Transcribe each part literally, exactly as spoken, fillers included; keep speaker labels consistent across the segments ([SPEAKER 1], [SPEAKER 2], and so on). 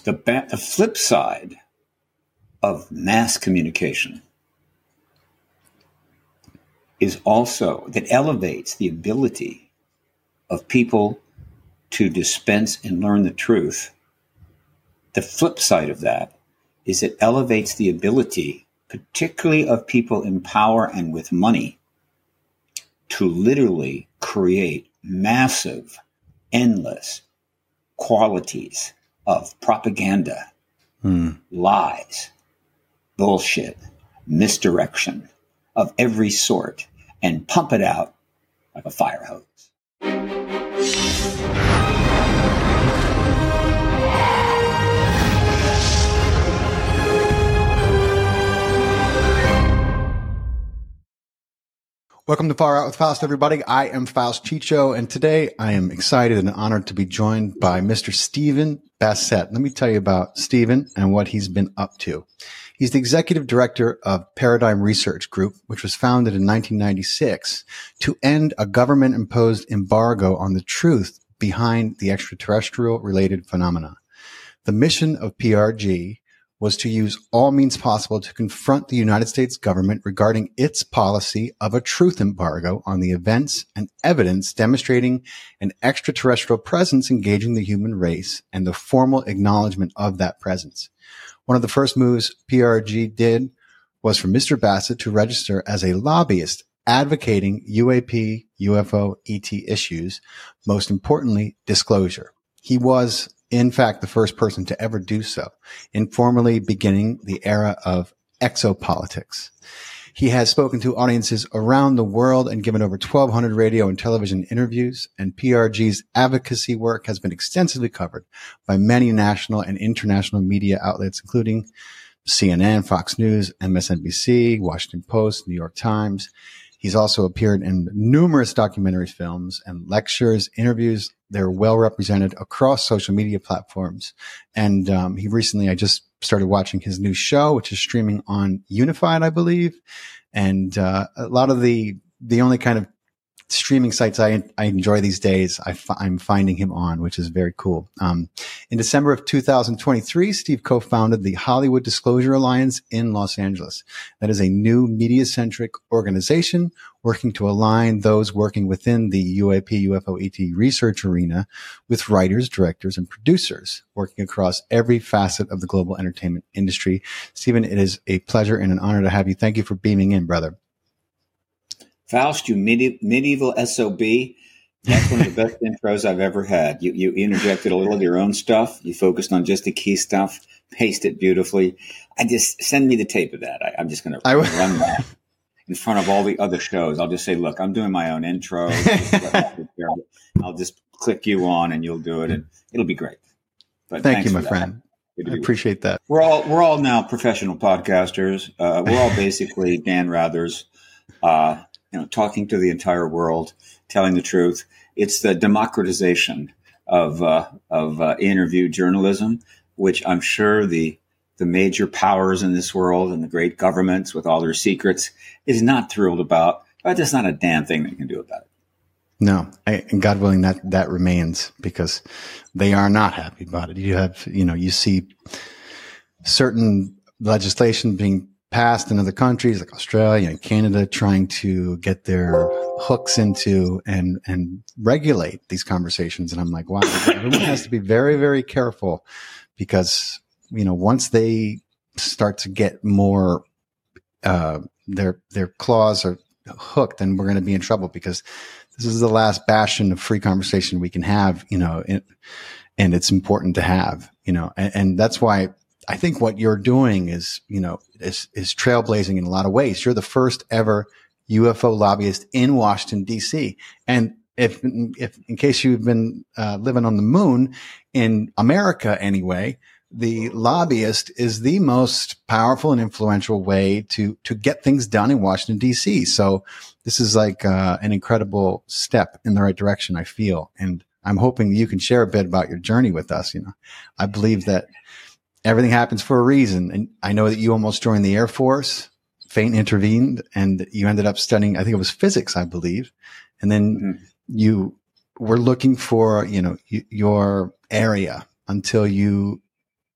[SPEAKER 1] The, ba- the flip side of mass communication is also that elevates the ability of people to dispense and learn the truth. The flip side of that is it elevates the ability, particularly of people in power and with money, to literally create massive, endless qualities of propaganda, hmm. lies, bullshit, misdirection of every sort, and pump it out like a fire hose.
[SPEAKER 2] Welcome to Far Out with Faust, everybody. I am Faust Chicho, and today I am excited and honored to be joined by Mister Stephen Bassett. Let me tell you about Stephen and what he's been up to. He's the executive director of Paradigm Research Group, which was founded in nineteen ninety-six to end a government-imposed embargo on the truth behind the extraterrestrial-related phenomena. The mission of P R G was to use all means possible to confront the United States government regarding its policy of a truth embargo on the events and evidence demonstrating an extraterrestrial presence engaging the human race and the formal acknowledgement of that presence. One of the first moves P R G did was for Mister Bassett to register as a lobbyist advocating U A P, U F O, E T issues, most importantly, disclosure. He was in fact, the first person to ever do so, informally beginning the era of exopolitics. He has spoken to audiences around the world and given over twelve hundred radio and television interviews, and P R G's advocacy work has been extensively covered by many national and international media outlets, including C N N, Fox News, M S N B C, Washington Post, New York Times. He's also appeared in numerous documentary films and lectures, interviews. They're well represented across social media platforms. And um, he recently, I just started watching his new show, which is streaming on Unified, I believe. And uh, a lot of the the only kind of streaming sites I I enjoy these days, I f- I'm finding him on, which is very cool. Um, in December of two thousand twenty-three, Steve co-founded the Hollywood Disclosure Alliance in Los Angeles. That is a new media-centric organization working to align those working within the U A P, U F O, E T research arena with writers, directors, and producers working across every facet of the global entertainment industry. Stephen, it is a pleasure and an honor to have you. Thank you for beaming in, brother.
[SPEAKER 1] Faust, you medi- medieval S O B. That's one of the best intros I've ever had. You you interjected a little of your own stuff. You focused on just the key stuff, paced it beautifully. I just send me the tape of that. I, I'm just going to run that in front of all the other shows. I'll just say, look, I'm doing my own intro. I'll just click you on, and you'll do it, and it'll be great. But
[SPEAKER 2] thank you, my friend. I appreciate that.
[SPEAKER 1] We're all we're all now professional podcasters. Uh, we're all basically Dan Rathers. Uh, You know, talking to the entire world, telling the truth. It's the democratization of uh, of uh, interview journalism, which I'm sure the the major powers in this world and the great governments with all their secrets is not thrilled about. But there's not a damn thing they can do about it.
[SPEAKER 2] No, I, and God willing, that that remains, because they are not happy about it. You have, you know, you see certain legislation being passed in other countries like Australia and Canada trying to get their hooks into and, and regulate these conversations. And I'm like, wow, everyone has to be very, very careful, because, you know, once they start to get more, uh, their, their claws are hooked, then we're going to be in trouble, because this is the last bastion of free conversation we can have, you know, and, and it's important to have, you know, and, and that's why I think what you're doing is, you know, is, is trailblazing in a lot of ways. You're the first ever U F O lobbyist in Washington, D C. And if, if in case you've been uh, living on the moon, in America anyway, the lobbyist is the most powerful and influential way to, to get things done in Washington, D C. So this is like uh, an incredible step in the right direction, I feel. And I'm hoping you can share a bit about your journey with us. You know, I believe that everything happens for a reason. And I know that you almost joined the Air Force. Fate intervened and you ended up studying, I think it was physics, I believe. And then mm-hmm. you were looking for, you know, y- your area until you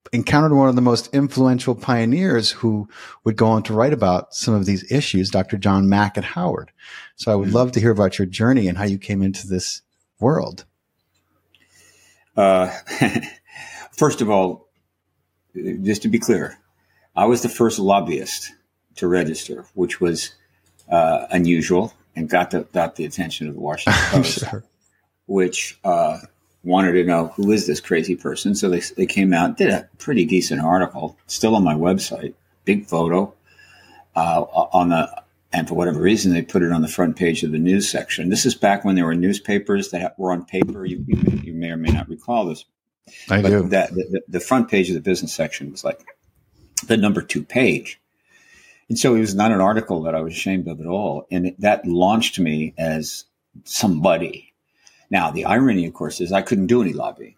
[SPEAKER 2] encountered one of the most influential pioneers who would go on to write about some of these issues, Doctor John Mack at Howard. So I would mm-hmm. love to hear about your journey and how you came into this world.
[SPEAKER 1] Uh, first of all, just to be clear, I was the first lobbyist to register, which was uh, unusual and got the, got the attention of the Washington Post, sure. which uh, wanted to know, who is this crazy person? So they they came out, did a pretty decent article, still on my website, big photo uh, on the, and for whatever reason, they put it on the front page of the news section. This is back when there were newspapers that were on paper. You, you, may, you may or may not recall this.
[SPEAKER 2] I
[SPEAKER 1] but
[SPEAKER 2] do.
[SPEAKER 1] That, the, the front page of the business section was like the number two page. And so it was not an article that I was ashamed of at all. And it, that launched me as somebody. Now, the irony, of course, is I couldn't do any lobbying.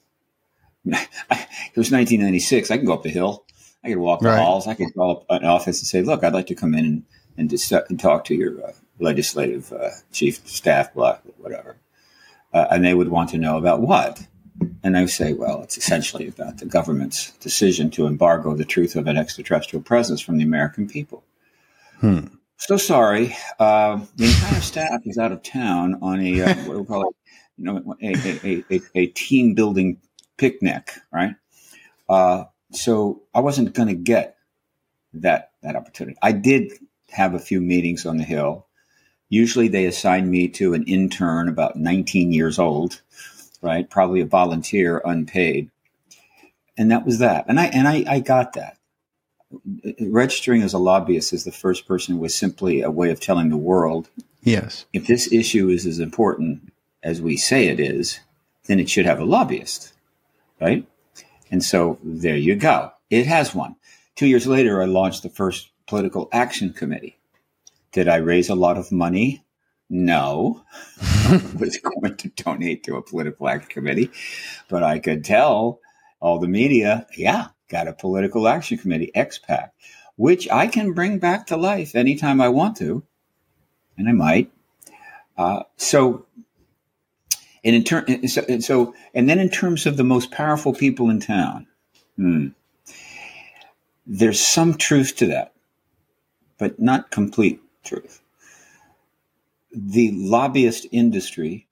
[SPEAKER 1] It was nineteen ninety-six. I could go up the hill. I could walk the
[SPEAKER 2] right.
[SPEAKER 1] halls. I could call up an office and say, look, I'd like to come in and, and, dis- and talk to your uh, legislative uh, chief of staff, blah, whatever. Uh, and they would want to know about what? And I would say, well, it's essentially about the government's decision to embargo the truth of an extraterrestrial presence from the American people.
[SPEAKER 2] Hmm.
[SPEAKER 1] So sorry. Uh, the entire staff is out of town on a, uh, what do we call it? You know, a, a, a, a team building picnic, right? Uh, so I wasn't going to get that, that opportunity. I did have a few meetings on the Hill. Usually they assigned me to an intern about nineteen years old, right? Probably a volunteer, unpaid. And that was that. And I, and I, I got that. Registering as a lobbyist as the first person was simply a way of telling the world,
[SPEAKER 2] yes,
[SPEAKER 1] if this issue is as important as we say it is, then it should have a lobbyist, right? And so there you go. It has one. Two years later, I launched the first political action committee. Did I raise a lot of money? No. I was going to donate to a political action committee, but I could tell all the media, yeah, got a political action committee, X PAC, which I can bring back to life anytime I want to, and I might. Uh, so, and in ter- and so, and so, and then in terms of the most powerful people in town, hmm, there's some truth to that, but not complete truth. The lobbyist industry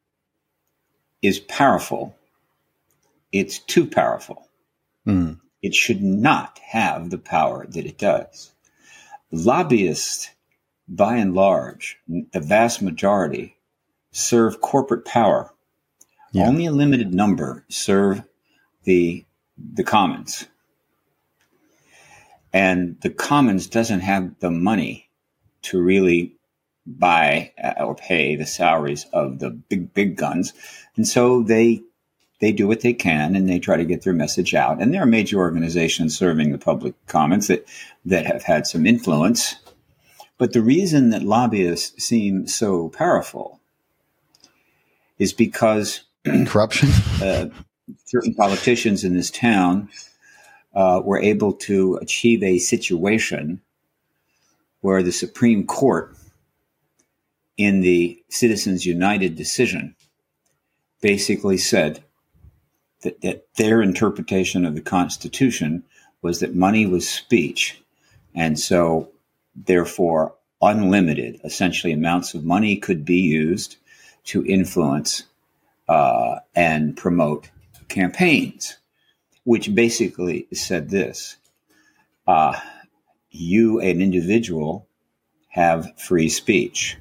[SPEAKER 1] is powerful. It's too powerful.
[SPEAKER 2] Mm.
[SPEAKER 1] It should not have the power that it does. Lobbyists, by and large, the vast majority, serve corporate power. Yeah. Only a limited number serve the the commons. And the commons doesn't have the money to really buy or pay the salaries of the big, big guns. And so they they do what they can and they try to get their message out. And there are major organizations serving the public commons that, that have had some influence. But the reason that lobbyists seem so powerful is because
[SPEAKER 2] corruption.
[SPEAKER 1] uh, certain politicians in this town uh, were able to achieve a situation where the Supreme Court, in the Citizens United decision, basically said that, that their interpretation of the Constitution was that money was speech. And so, therefore, unlimited, essentially, amounts of money could be used to influence uh, and promote campaigns, which basically said this. Uh, you, an individual, have free speech.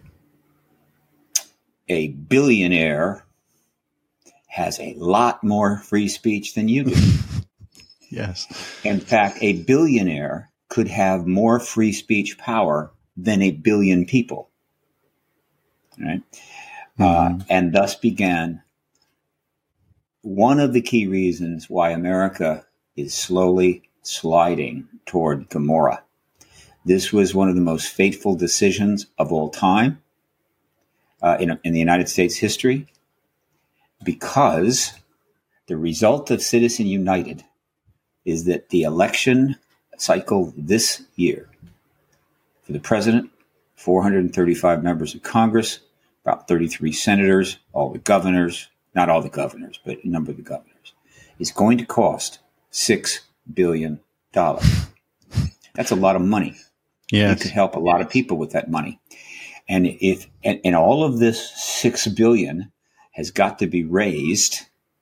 [SPEAKER 1] A billionaire has a lot more free speech than you do.
[SPEAKER 2] Yes.
[SPEAKER 1] In fact, a billionaire could have more free speech power than a billion people. Right? Mm-hmm. Uh, and thus began one of the key reasons why America is slowly sliding toward Gomorrah. This was one of the most fateful decisions of all time uh, in, in the United States history, because the result of Citizen United is that the election cycle this year for the president, four hundred thirty-five members of Congress, about thirty-three senators, all the governors, not all the governors, but a number of the governors, is going to cost six billion dollars. That's a lot of money.
[SPEAKER 2] Yes.
[SPEAKER 1] You could help a lot of people with that money. And if and, and all of this six billion dollars has got to be raised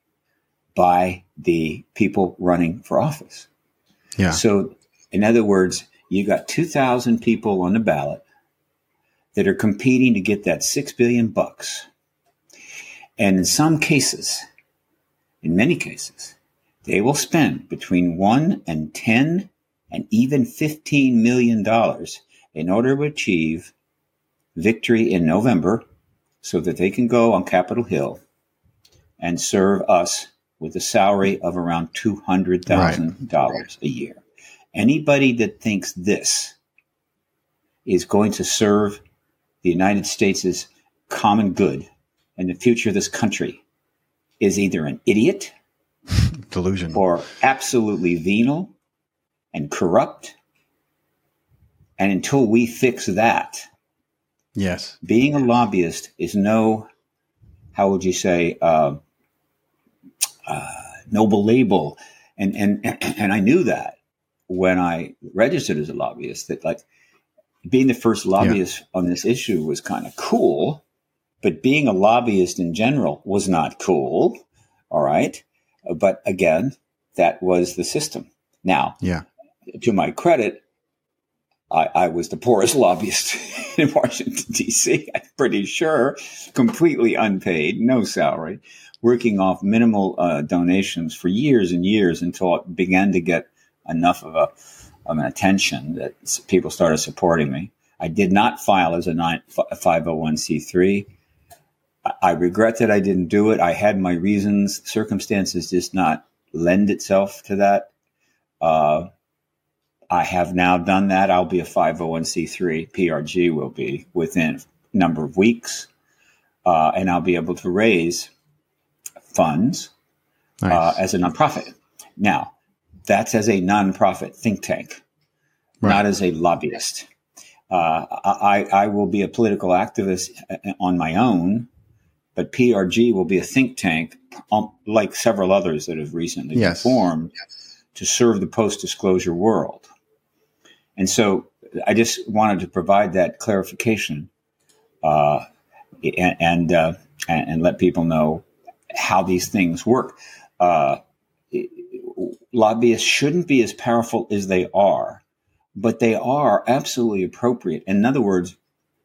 [SPEAKER 1] by the people running for office.
[SPEAKER 2] Yeah.
[SPEAKER 1] So in other words, you got two thousand people on the ballot that are competing to get that six billion bucks. And in some cases, in many cases, they will spend between one and ten and even fifteen million dollars in order to achieve victory in November so that they can go on Capitol Hill and serve us with a salary of around two hundred thousand dollars right. a year. Anybody that thinks this is going to serve the United States' common good and the future of this country is either an idiot,
[SPEAKER 2] delusion,
[SPEAKER 1] or absolutely venal and corrupt. And until we fix that,
[SPEAKER 2] yes,
[SPEAKER 1] being a lobbyist is no, how would you say, uh, uh, noble label. And, and, and I knew that when I registered as a lobbyist, that like being the first lobbyist yeah. on this issue was kind of cool, but being a lobbyist in general was not cool. All right. But again, that was the system. Now,
[SPEAKER 2] yeah.
[SPEAKER 1] to my credit, I, I was the poorest lobbyist in Washington, D C, I'm pretty sure, completely unpaid, no salary, working off minimal uh, donations for years and years until it began to get enough of, a, of an attention that people started supporting me. I did not file as a five oh one c three. I regret that I didn't do it. I had my reasons. Circumstances just not lend itself to that. Uh, I have now done that. I'll be a five oh one c three. P R G will be within a number of weeks. Uh, and I'll be able to raise funds nice. uh, as a nonprofit. Now, that's as a nonprofit think tank, right. not as a lobbyist. Uh, I, I will be a political activist on my own, but P R G will be a think tank, um, like several others that have recently yes. been formed, yes. to serve the post-disclosure world. And so I just wanted to provide that clarification uh, and and, uh, and and let people know how these things work. Uh, lobbyists shouldn't be as powerful as they are, but they are absolutely appropriate. In other words,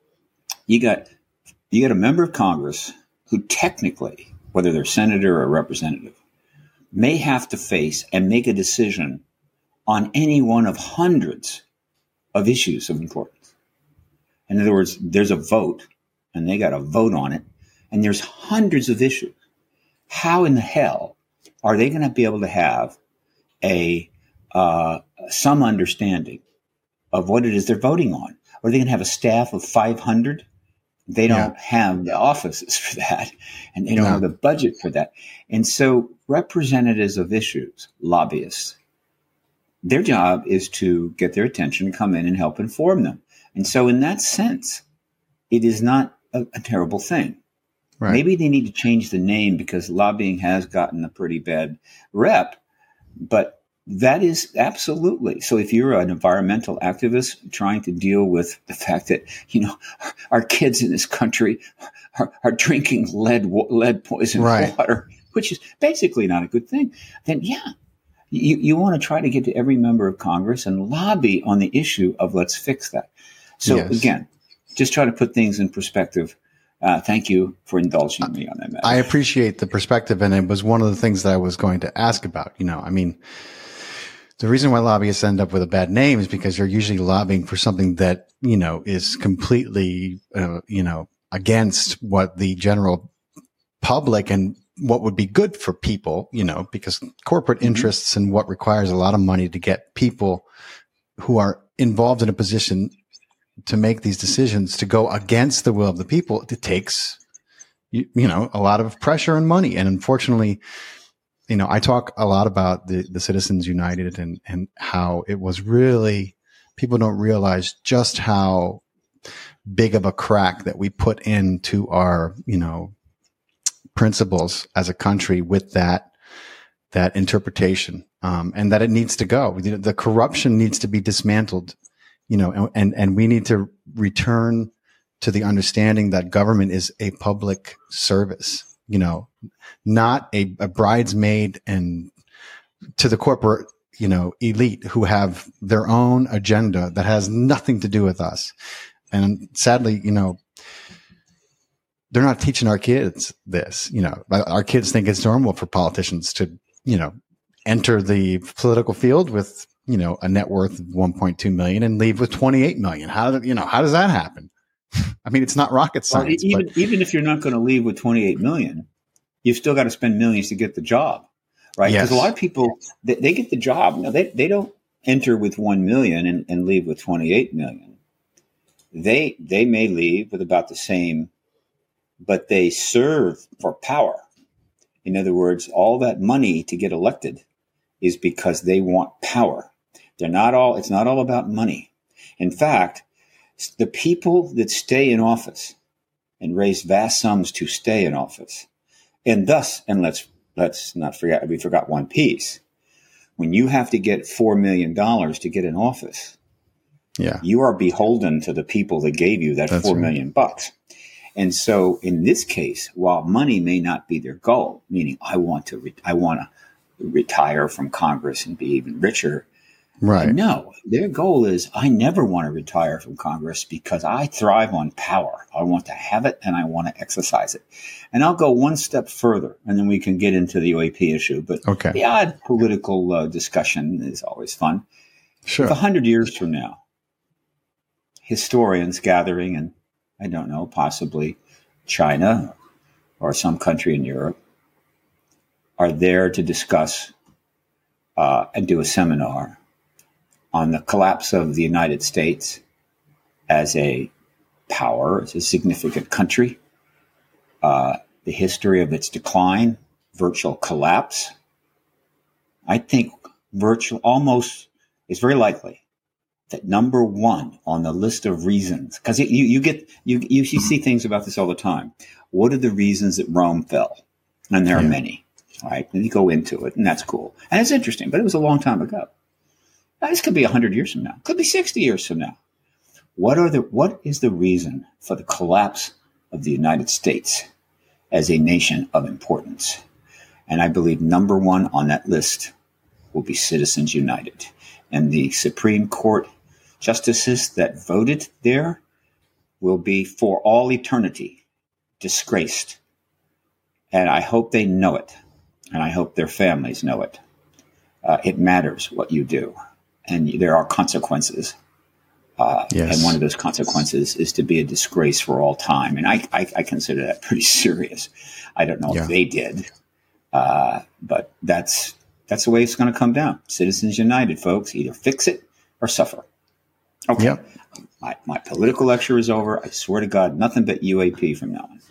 [SPEAKER 1] you got you got a member of Congress who technically, whether they're senator or representative, may have to face and make a decision on any one of hundreds of issues of importance. In other words, there's a vote, and they got to vote on it, and there's hundreds of issues. How in the hell are they going to be able to have a uh, some understanding of what it is they're voting on? Are they going to have a staff of five hundred? They don't yeah. have the offices for that, and they don't no. have the budget for that. And so representatives of issues, lobbyists, their job is to get their attention, come in and help inform them. And so in that sense, it is not a, a terrible thing. Right. Maybe they need to change the name because lobbying has gotten a pretty bad rep, but that is absolutely. So if you're an environmental activist trying to deal with the fact that, you know, our, our kids in this country are, are drinking lead, lead poisoned right. water, which is basically not a good thing, then yeah, you, you want to try to get to every member of Congress and lobby on the issue of let's fix that. So yes. again, just try to put things in perspective. Uh, thank you for indulging me on that matter.
[SPEAKER 2] I appreciate the perspective. And it was one of the things that I was going to ask about. You know, I mean, the reason why lobbyists end up with a bad name is because they're usually lobbying for something that, you know, is completely, uh, you know, against what the general public and what would be good for people, you know, because corporate mm-hmm. interests and what requires a lot of money to get people who are involved in a position to make these decisions to go against the will of the people. It takes, you, you know, a lot of pressure and money. And unfortunately, you know, I talk a lot about the, the Citizens United and, and how it was really, people don't realize just how big of a crack that we put into our, you know, principles as a country with that, that interpretation um, and that it needs to go. The corruption needs to be dismantled, you know, and, and, and we need to return to the understanding that government is a public service, you know, not a, a bridesmaid and to the corporate, you know, elite who have their own agenda that has nothing to do with us. And sadly, you know, they're not teaching our kids this, you know, our kids think it's normal for politicians to, you know, enter the political field with, you know, a net worth of one point two million and leave with twenty-eight million. How did, you know, how does that happen? I mean, it's not rocket science.
[SPEAKER 1] Well, even,
[SPEAKER 2] but,
[SPEAKER 1] even if you're not going to leave with twenty-eight million, you've still got to spend millions to get the job, right? Because
[SPEAKER 2] yes.
[SPEAKER 1] a lot of people, they, they get the job. No, they, they don't enter with one million and, and leave with twenty-eight million. They, they may leave with about the same, but they serve for power. In other words, all that money to get elected is because they want power. They're not all, it's not all about money. In fact, the people that stay in office and raise vast sums to stay in office, and thus, and let's let's not forget, we forgot one piece. When you have to get four million dollars to get in office,
[SPEAKER 2] yeah,
[SPEAKER 1] you are beholden to the people that gave you that
[SPEAKER 2] That's
[SPEAKER 1] four
[SPEAKER 2] right.
[SPEAKER 1] million bucks. And so, in this case, while money may not be their goal, meaning I want to, re- I want to retire from Congress and be even richer.
[SPEAKER 2] Right.
[SPEAKER 1] No, their goal is I never want to retire from Congress because I thrive on power. I want to have it and I want to exercise it. And I'll go one step further and then we can get into the U A P issue. But
[SPEAKER 2] okay.
[SPEAKER 1] the odd political uh, discussion is always fun.
[SPEAKER 2] Sure.
[SPEAKER 1] If a hundred years from now, historians gathering in, I don't know, possibly China or some country in Europe are there to discuss uh, and do a seminar on the collapse of the United States as a power, as a significant country, uh, the history of its decline, virtual collapse. I think virtual almost is very likely that number one on the list of reasons, because you, you get you, you you see things about this all the time. What are the reasons that Rome fell? And there
[SPEAKER 2] yeah.
[SPEAKER 1] are many, right? And you go into it, and that's cool. And it's interesting, but it was a long time ago. Now, this could be one hundred years from now. Could be sixty years from now. What are the what is the reason for the collapse of the United States as a nation of importance? And I believe number one on that list will be Citizens United. And the Supreme Court justices that voted there will be for all eternity disgraced. And I hope they know it. And I hope their families know it. Uh, it matters what you do. And there are consequences. Uh,
[SPEAKER 2] yes.
[SPEAKER 1] And one of those consequences is to be a disgrace for all time. And I, I, I consider that pretty serious. I don't know yeah. if they did. Uh, but that's that's the way it's going to come down. Citizens United, folks. Either fix it or suffer. Okay.
[SPEAKER 2] Yep.
[SPEAKER 1] My, my political lecture is over. I swear to God, nothing but U A P from now on.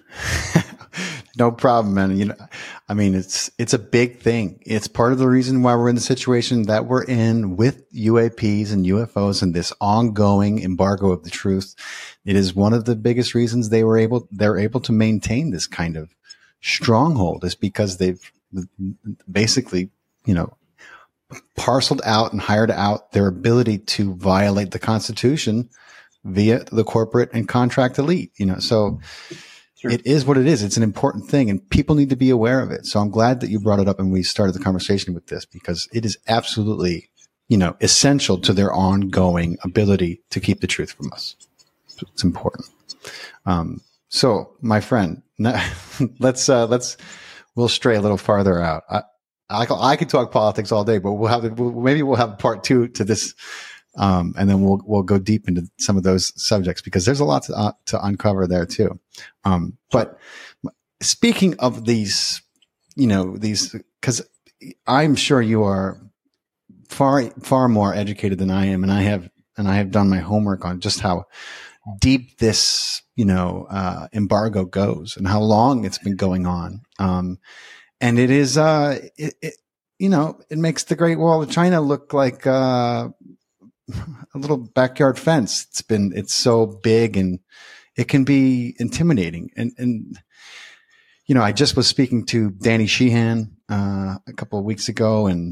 [SPEAKER 2] No problem, man. You know, I mean, it's it's a big thing. It's part of the reason why we're in the situation that we're in with U A Ps and U F Os and this ongoing embargo of the truth. It is one of the biggest reasons they were able they're able to maintain this kind of stronghold is because they've basically, you know, parceled out and hired out their ability to violate the Constitution via the corporate and contract elite. You know, so. Sure. It is what it is. It's an important thing and people need to be aware of it. So I'm glad that you brought it up and we started the conversation with this because it is absolutely, you know, essential to their ongoing ability to keep the truth from us. It's important. Um, so my friend, let's, uh, let's, we'll stray a little farther out. I, I, I could talk politics all day, but we'll have, we'll, maybe we'll have part two to this. Um, and then we'll, we'll go deep into some of those subjects because there's a lot to, uh, to uncover there too. Um, but speaking of these, you know, these, cause I'm sure you are far, far more educated than I am. And I have, and I have done my homework on just how deep this, you know, uh, embargo goes and how long it's been going on. Um, and it is, uh, it, it, you know, it makes the Great Wall of China look like, uh, a little backyard fence. It's been, it's so big and it can be intimidating. And, and, you know, I just was speaking to Danny Sheehan, uh, a couple of weeks ago and,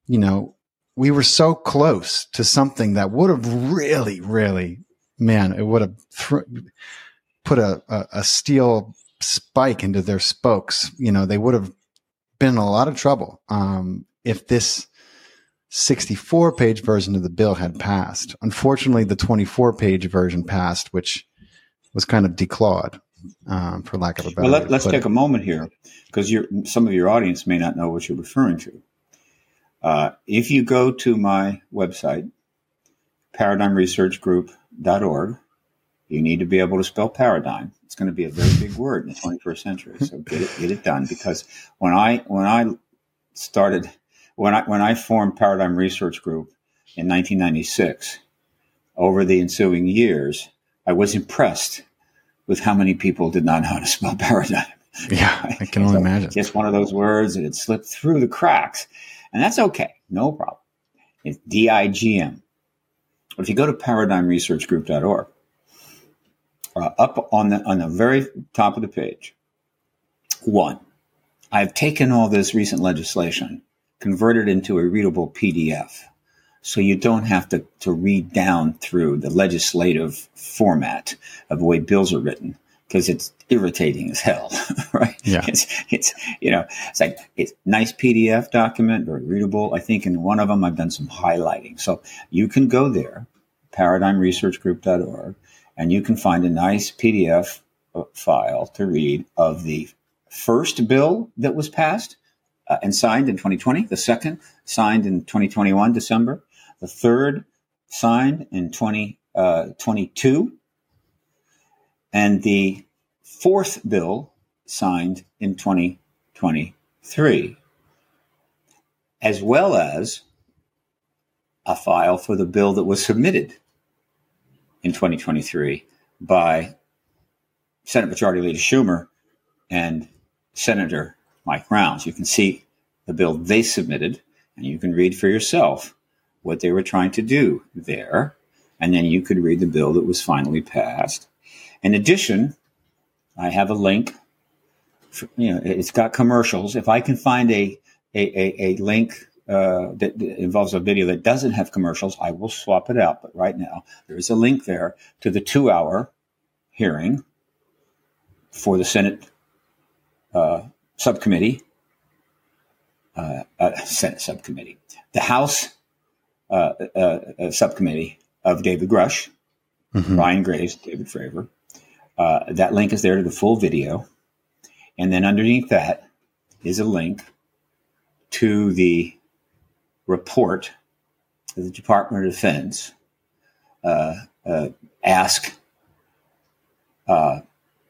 [SPEAKER 2] you know, we were so close to something that would have really, really, man, it would have th- put a, a, a steel spike into their spokes. You know, they would have been in a lot of trouble um, if this sixty-four page version of the bill had passed. Unfortunately, the twenty-four page version passed, which was kind of declawed, um, for lack of a better
[SPEAKER 1] well, let,
[SPEAKER 2] way
[SPEAKER 1] let's
[SPEAKER 2] to put
[SPEAKER 1] take
[SPEAKER 2] it.
[SPEAKER 1] a moment here, because some of your audience may not know what you're referring to. Uh, if you go to my website, paradigm research group dot org, you need to be able to spell paradigm. It's going to be a very big word in the twenty-first century. So get it, get it done. Because when I when I started, when I when I formed Paradigm Research Group in nineteen ninety-six, over the ensuing years, I was impressed with how many people did not know how to spell paradigm.
[SPEAKER 2] Yeah, I can only
[SPEAKER 1] so
[SPEAKER 2] imagine.
[SPEAKER 1] Just one of those words, and it slipped through the cracks. And that's okay. No problem. It's D I G M. But if you go to paradigm research group dot org, uh, up on the on the very top of the page, one, I've taken all this recent legislation, converted into a readable P D F, so you don't have to, to read down through the legislative format of the way bills are written, because it's irritating as hell, right?
[SPEAKER 2] Yeah.
[SPEAKER 1] It's, it's, you know, it's like, it's nice P D F document, very readable. I think in one of them, I've done some highlighting. So you can go there, paradigm research group dot org, and you can find a nice P D F file to read of the first bill that was passed uh, and signed in twenty twenty, the second signed in twenty twenty-one, December, the third signed in twenty twenty-two, and the fourth bill signed in twenty twenty-three, as well as a file for the bill that was submitted in twenty twenty-three by Senate Majority Leader Schumer and Senator Mike Rounds. You can see the bill they submitted, and you can read for yourself what they were trying to do there. And then you could read the bill that was finally passed. In addition, I have a link. For, you know, it's got commercials. If I can find a a, a, a link uh, that, that involves a video that doesn't have commercials, I will swap it out. But right now, there is a link there to the two-hour hearing for the Senate uh, subcommittee, uh, uh, Senate subcommittee, the House uh, uh, uh, subcommittee of David Grush, mm-hmm. Ryan Graves, David Fravor. Uh, that link is there to the full video. And then underneath that is a link to the report that the Department of Defense uh, uh, asked uh,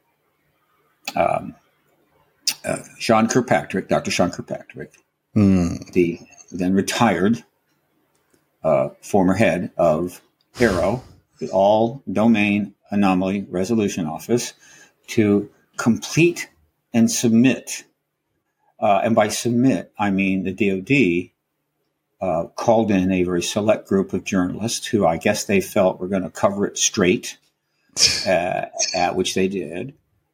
[SPEAKER 1] um, uh, Sean Kirkpatrick, Doctor Sean Kirkpatrick, mm. the then retired uh, former head of AARO, the All Domain Anomaly Resolution Office, to complete and submit. Uh, and by submit, I mean the D O D uh, called in a very select group of journalists who I guess they felt were going to cover it straight, uh, at which they did,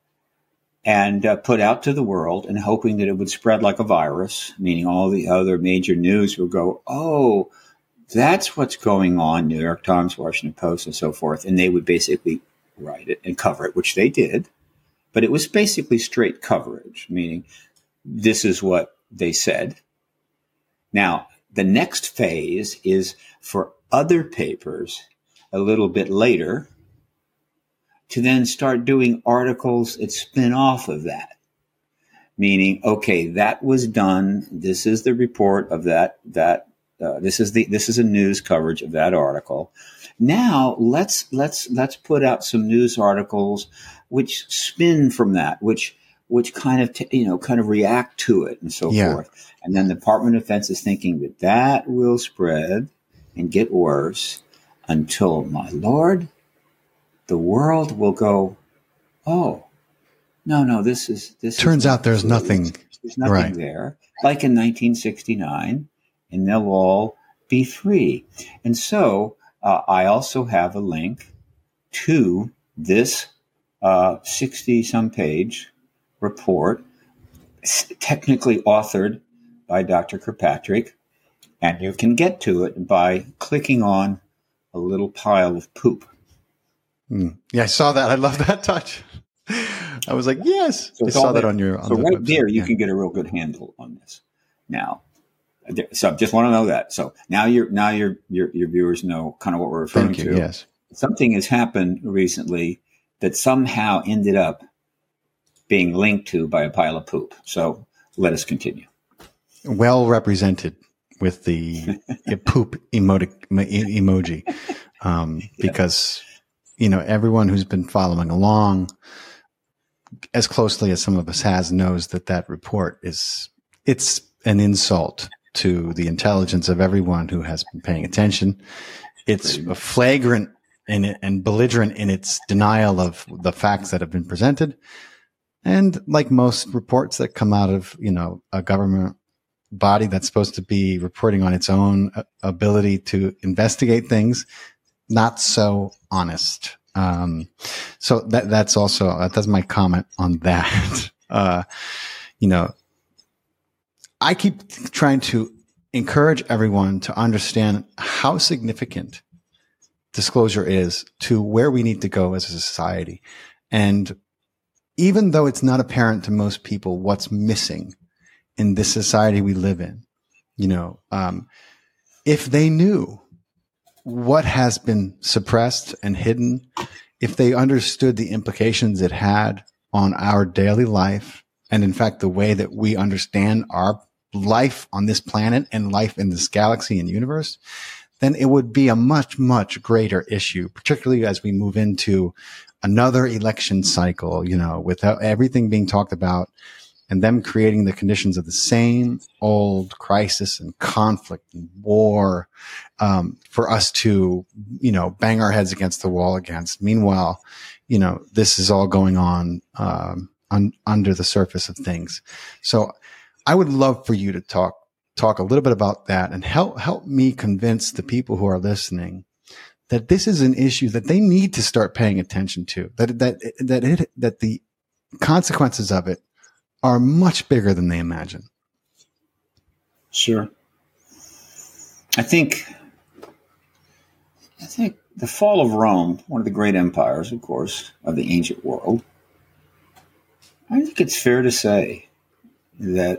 [SPEAKER 1] and uh, put out to the world, and hoping that it would spread like a virus, meaning all the other major news would go, oh, that's what's going on, New York Times, Washington Post, and so forth. And they would basically write it and cover it, which they did. But it was basically straight coverage, meaning this is what they said. Now, the next phase is for other papers a little bit later to then start doing articles that spin off of that. Meaning, okay, that was done. This is the report of that, that, Uh, this is the this is a news coverage of that article. Now let's let's let's put out some news articles which spin from that, which which kind of t- you know kind of react to it and so yeah. forth. And then the Department of Defense is thinking that that will spread and get worse until, my Lord, the world will go, oh no no this is this
[SPEAKER 2] turns
[SPEAKER 1] is
[SPEAKER 2] out there's
[SPEAKER 1] true.
[SPEAKER 2] nothing
[SPEAKER 1] there's nothing
[SPEAKER 2] right.
[SPEAKER 1] there, like in nineteen sixty-nine. And they'll all be free. And so uh, I also have a link to this uh, sixty-some page report, technically authored by Doctor Kirkpatrick And you can get to it by clicking on a little pile of poop.
[SPEAKER 2] Mm. Yeah, I saw that. I love that touch. I was like, yes.
[SPEAKER 1] So
[SPEAKER 2] I saw that on your on
[SPEAKER 1] So
[SPEAKER 2] the
[SPEAKER 1] right
[SPEAKER 2] website.
[SPEAKER 1] there, you
[SPEAKER 2] yeah.
[SPEAKER 1] can get a real good handle on this. Now, so just want to know that. So now your now your your your viewers know kind of what we're referring
[SPEAKER 2] Thank you.
[SPEAKER 1] to.
[SPEAKER 2] Yes.
[SPEAKER 1] Something has happened recently that somehow ended up being linked to by a pile of poop. So let us continue.
[SPEAKER 2] Well represented with the poop emotic, emoji, um, because you know everyone who's been following along as closely as some of us has knows that that report is it's an insult to the intelligence of everyone who has been paying attention. It's a flagrant in it and belligerent in its denial of the facts that have been presented. And like most reports that come out of, you know, a government body that's supposed to be reporting on its own ability to investigate things, not so honest. Um, so that, that's also, that's my comment on that. uh, you know, I keep trying to encourage everyone to understand how significant disclosure is to where we need to go as a society. And even though it's not apparent to most people what's missing in this society we live in, you know, um, if they knew what has been suppressed and hidden, if they understood the implications it had on our daily life, and in fact, the way that we understand our life on this planet and life in this galaxy and universe, then it would be a much, much greater issue, particularly as we move into another election cycle, you know, without everything being talked about and them creating the conditions of the same old crisis and conflict and war, um, for us to, you know, bang our heads against the wall against. Meanwhile, you know, this is all going on, um, un- under the surface of things. So I would love for you to talk, talk a little bit about that and help, help me convince the people who are listening that this is an issue that they need to start paying attention to, that, that, that it, that the consequences of it are much bigger than they imagine.
[SPEAKER 1] Sure. I think, I think the fall of Rome, one of the great empires, of course, of the ancient world, I think it's fair to say that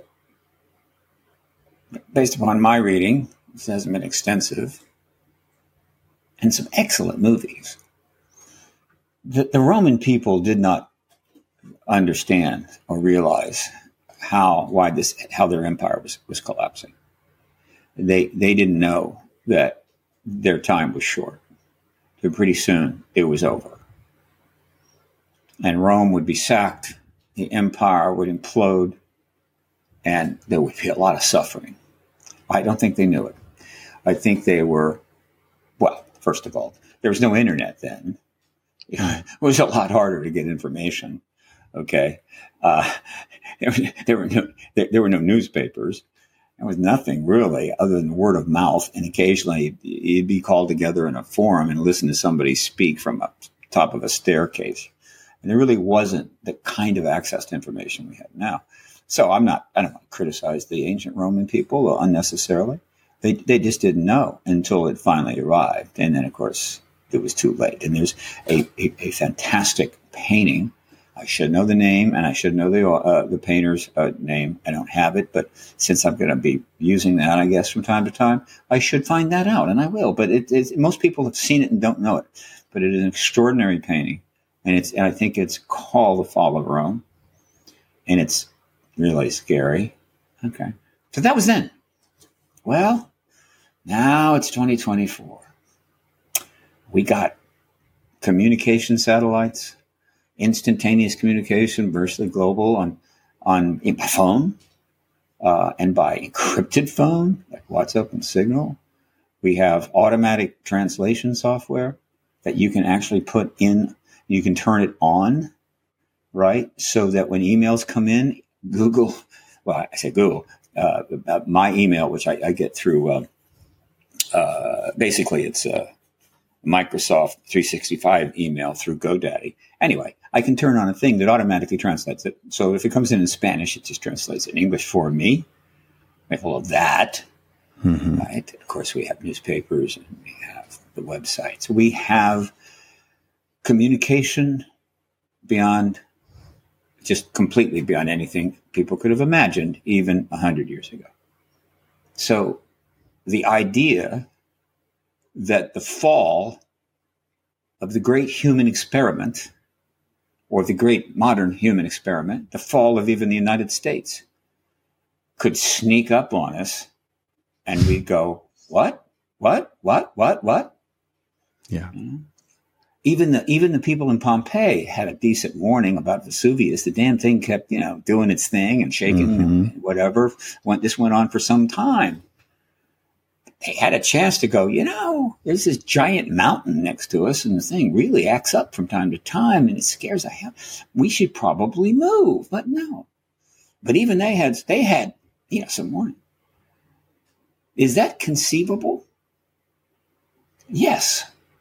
[SPEAKER 1] based upon my reading, this hasn't been extensive, and some excellent movies, the, the Roman people did not understand or realize how why this how their empire was, was collapsing. They they didn't know that their time was short. So pretty soon it was over. And Rome would be sacked, the empire would implode, and there would be a lot of suffering. I don't think they knew it. I think they were, well, first of all, there was no internet then. It was a lot harder to get information. Okay, uh, there were no there, there were no newspapers. There was nothing really other than word of mouth, and occasionally you'd be called together in a forum and listen to somebody speak from up top of a staircase. And there really wasn't the kind of access to information we have now. So I'm not I don't want to criticize the ancient Roman people unnecessarily. They they just didn't know until it finally arrived, and then of course it was too late. And there's a a, a fantastic painting. I should know the name, and I should know the uh, the painter's uh, name. I don't have it, but since I'm going to be using that, I guess, from time to time, I should find that out, and I will. But it, it, most people have seen it and don't know it. But it is an extraordinary painting, and it's and I think it's called The Fall of Rome, and it's really scary. Okay, so that was then. Well, now it's twenty twenty-four. We got communication satellites. Instantaneous communication, virtually global on on by phone uh, and by encrypted phone, like WhatsApp and Signal. We have automatic translation software that you can actually put in. You can turn it on, right? So that when emails come in, Google, well, I say Google, uh, my email, which I, I get through, uh, uh, basically it's a Microsoft three sixty-five email through GoDaddy. Anyway, I can turn on a thing that automatically translates it. So if it comes in in Spanish, it just translates it in English for me. Well, that.
[SPEAKER 2] Mm-hmm.
[SPEAKER 1] Right? Of course, we have newspapers and we have the websites. We have communication beyond, just completely beyond anything people could have imagined even one hundred years ago. So the idea that the fall of the great human experiment, or the great modern human experiment, the fall of even the United States, could sneak up on us and we go, what, what, what, what, what?
[SPEAKER 2] Yeah.
[SPEAKER 1] Mm-hmm. Even the even the people in Pompeii had a decent warning about Vesuvius. The damn thing kept, you know, doing its thing and shaking mm-hmm. and whatever. Went, this went on for some time. They had a chance to go, you know, there's this giant mountain next to us and the thing really acts up from time to time and it scares the hell. We should probably move, but no. But even they had, they had, you know, some warning. Is that conceivable? Yes.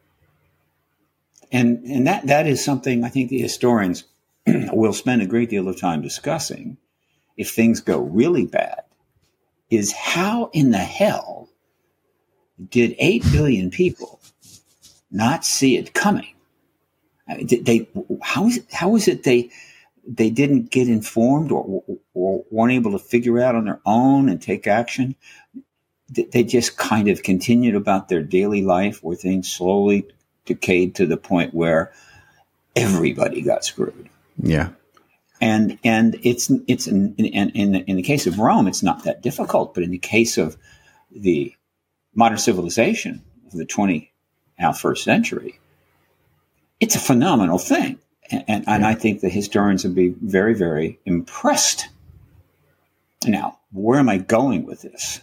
[SPEAKER 1] And and that, that is something I think the historians will spend a great deal of time discussing if things go really bad, is how in the hell did eight billion people not see it coming? I mean, did they, how is it, how is it they they didn't get informed or, or weren't able to figure out on their own and take action? They just kind of continued about their daily life where things slowly decayed to the point where everybody got screwed.
[SPEAKER 2] Yeah.
[SPEAKER 1] And and it's it's in in, in, in the case of Rome, it's not that difficult. But in the case of the modern civilization of the twenty now first century, it's a phenomenal thing. And, and, and
[SPEAKER 2] yeah.
[SPEAKER 1] I think the historians would be very, very impressed. Now, where am I going with this?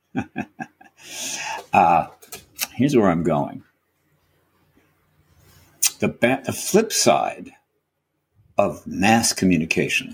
[SPEAKER 1] uh, here's where I'm going. The, ba- the flip side of mass communication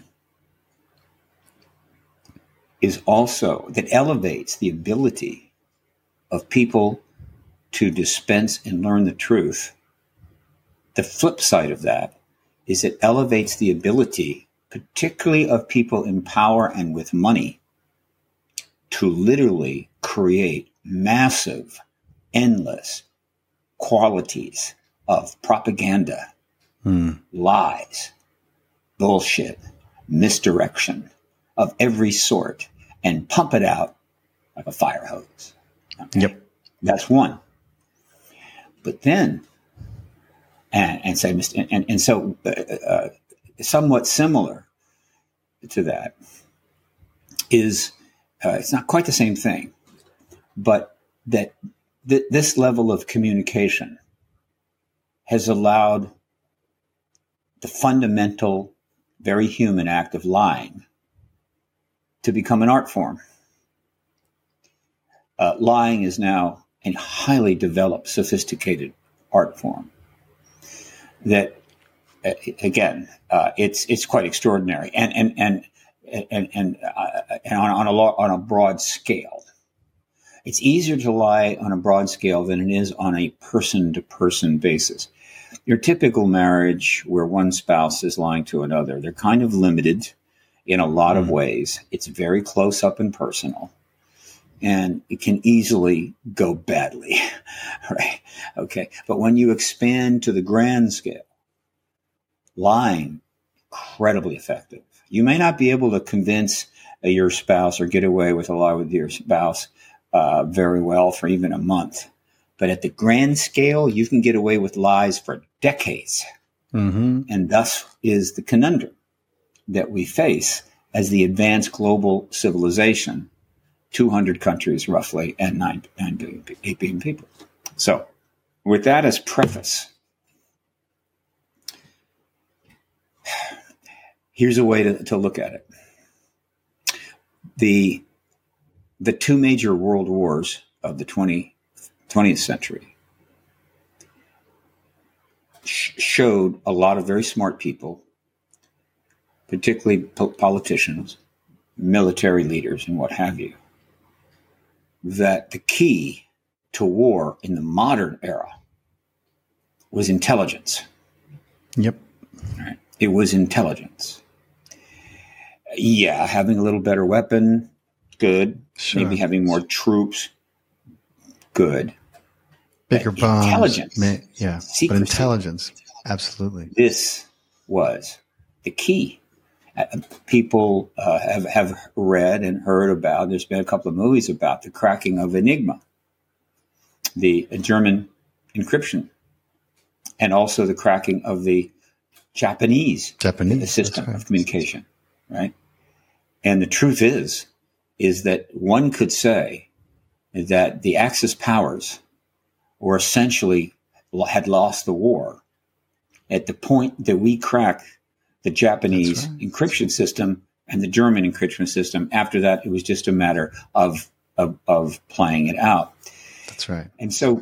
[SPEAKER 1] is also that elevates the ability of people to dispense and learn the truth. The flip side of that is it elevates the ability, particularly of people in power and with money, to literally create massive, endless qualities of propaganda, mm. lies, bullshit, misdirection of every sort, and pump it out like a fire hose. Okay?
[SPEAKER 2] Yep.
[SPEAKER 1] That's one. But then, and, and, say, and, and so uh, uh, somewhat similar to that is, uh, it's not quite the same thing, but that th- this level of communication has allowed the fundamental, very human act of lying to become an art form. Uh, lying is now a highly developed, sophisticated art form that, uh, again, uh, it's it's quite extraordinary and and and and and, uh, and on, on a lo- on a broad scale. It's easier to lie on a broad scale than it is on a person-to-person basis. Your typical marriage where one spouse is lying to another, they're kind of limited in a lot mm. of ways. It's very close up and personal, and it can easily go badly, right? Okay. But when you expand to the grand scale, lying, incredibly effective. You may not be able to convince uh, your spouse or get away with a lie with your spouse uh, very well for even a month. But at the grand scale, you can get away with lies for decades. Mm-hmm. And thus is the conundrum that we face as the advanced global civilization, two hundred countries roughly, and nine, nine billion, eight billion people. So with that as preface, here's a way to, to look at it. The, the two major world wars of the twentieth century sh- showed a lot of very smart people, particularly po- politicians, military leaders, and what have you, that the key to war in the modern era was intelligence.
[SPEAKER 2] Yep.
[SPEAKER 1] Right? It was intelligence. Yeah, having a little better weapon, good.
[SPEAKER 2] Sure.
[SPEAKER 1] Maybe having more troops, good.
[SPEAKER 2] Bigger
[SPEAKER 1] But
[SPEAKER 2] bombs.
[SPEAKER 1] intelligence.
[SPEAKER 2] May, yeah.
[SPEAKER 1] Secrecy.
[SPEAKER 2] But intelligence. Absolutely.
[SPEAKER 1] This was the key. Uh, people uh, have, have read and heard about, there's been a couple of movies about the cracking of Enigma, the German encryption, and also the cracking of the Japanese,
[SPEAKER 2] Japanese
[SPEAKER 1] system
[SPEAKER 2] right.
[SPEAKER 1] of communication, right? And the truth is, is that one could say that the Axis powers were essentially had lost the war at the point that we cracked the Japanese right. encryption system and the German encryption system. After that, it was just a matter of, of, of playing it out.
[SPEAKER 2] That's right.
[SPEAKER 1] And so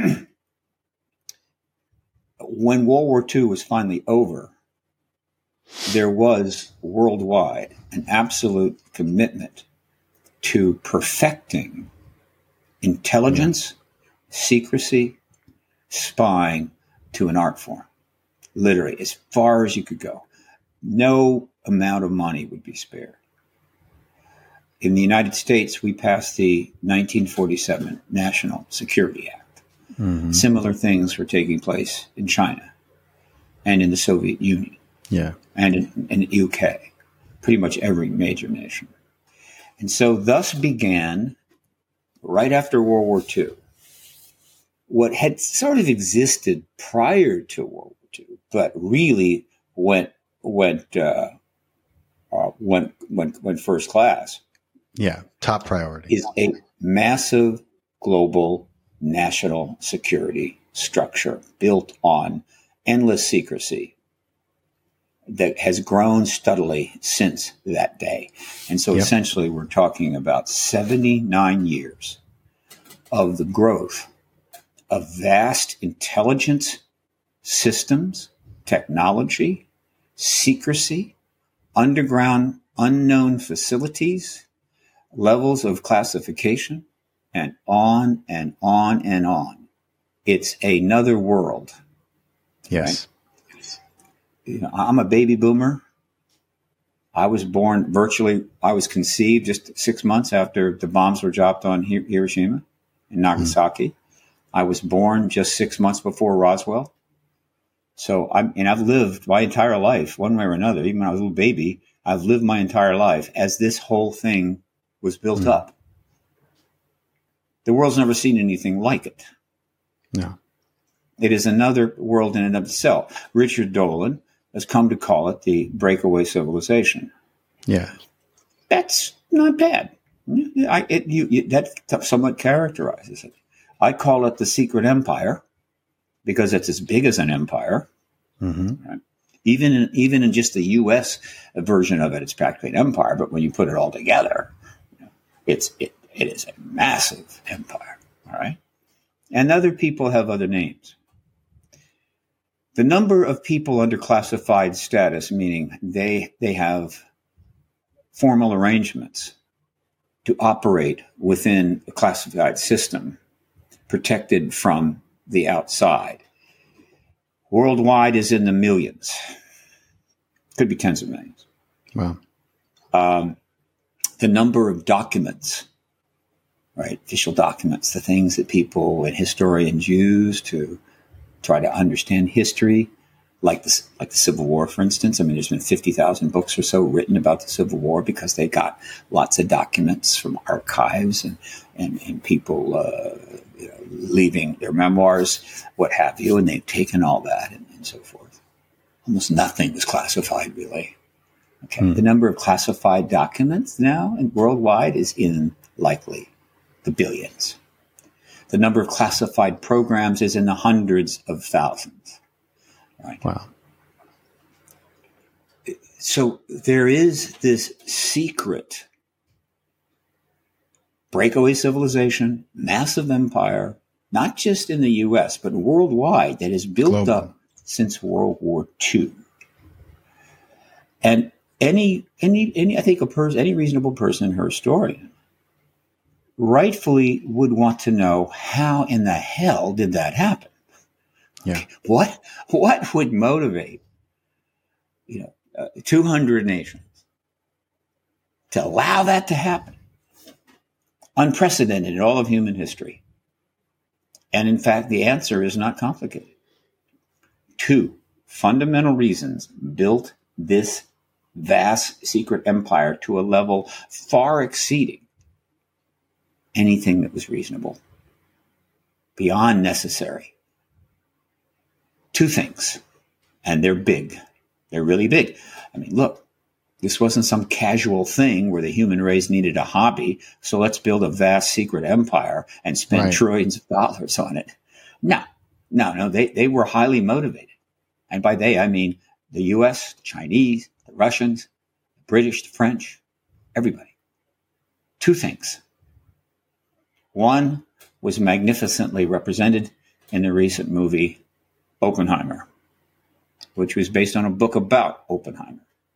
[SPEAKER 1] when World War Two was finally over, there was worldwide an absolute commitment to perfecting intelligence, yeah. secrecy, spying to an art form. Literally, as far as you could go. No amount of money would be spared. In the United States, we passed the nineteen forty-seven National Security Act. Mm-hmm. Similar things were taking place in China and in the Soviet Union.
[SPEAKER 2] Yeah.
[SPEAKER 1] And in, in the U K, pretty much every major nation. And so thus began, right after World War Two, what had sort of existed prior to World War Two, but really went went uh, uh, went went went first class.
[SPEAKER 2] Yeah, top priority
[SPEAKER 1] is a massive global national security structure built on endless secrecy that has grown steadily since that day. And so yep. essentially we're talking about seventy-nine years of the growth of vast intelligence systems, technology, secrecy, underground unknown facilities, levels of classification, and on and on and on. It's another world.
[SPEAKER 2] Yes.
[SPEAKER 1] Right? You know, I'm a baby boomer. I was born virtually, I was conceived just six months after the bombs were dropped on Hiroshima and Nagasaki. Mm. I was born just six months before Roswell. So I'm, and I've lived my entire life, one way or another, even when I was a little baby, I've lived my entire life as this whole thing was built mm. up. The world's never seen anything like it.
[SPEAKER 2] No.
[SPEAKER 1] It is another world in and of itself. Richard Dolan has come to call it the breakaway civilization.
[SPEAKER 2] Yeah.
[SPEAKER 1] That's not bad. I, it, you, you, that somewhat characterizes it. I call it the secret empire because it's as big as an empire. Mm-hmm. Right? Even in, even in just the U S version of it, it's practically an empire. But when you put it all together, you know, it's it, it is a massive empire. All right. And other people have other names. The number of people under classified status, meaning they they have formal arrangements to operate within a classified system, protected from the outside, worldwide is in the millions. Could be tens of millions.
[SPEAKER 2] Wow.
[SPEAKER 1] Um, the number of documents, right, official documents, the things that people and historians use to try to understand history, like the, like the Civil War, for instance. I mean, there's been fifty thousand books or so written about the Civil War because they got lots of documents from archives and, and, and people uh, you know, leaving their memoirs, what have you, and they've taken all that and, and so forth. Almost nothing was classified, really. Okay, hmm. The number of classified documents now and worldwide is in likely the billions. The number of classified programs is in the hundreds of thousands. Right?
[SPEAKER 2] Wow.
[SPEAKER 1] So there is this secret breakaway civilization, massive empire, not just in the U S, but worldwide, that is built Global. up since World War Two. And any, any, any, I think a person, any reasonable person or historian rightfully would want to know how in the hell did that happen?
[SPEAKER 2] Yeah.
[SPEAKER 1] Okay. What, what would motivate, you know, uh, two hundred nations to allow that to happen? unprecedented in all of human history. And in fact, the answer is not complicated. Two fundamental reasons built this vast secret empire to a level far exceeding anything that was reasonable, beyond necessary. Two things, and they're big. They're really big. I mean, look, this wasn't some casual thing where the human race needed a hobby, so let's build a vast secret empire and spend
[SPEAKER 2] Right.
[SPEAKER 1] trillions of dollars on it. No, no, no, they, they were highly motivated. And by they, I mean the U S, the Chinese, the Russians, the British, the French, everybody. Two things. One was magnificently represented in the recent movie Oppenheimer, which was based on a book about Oppenheimer.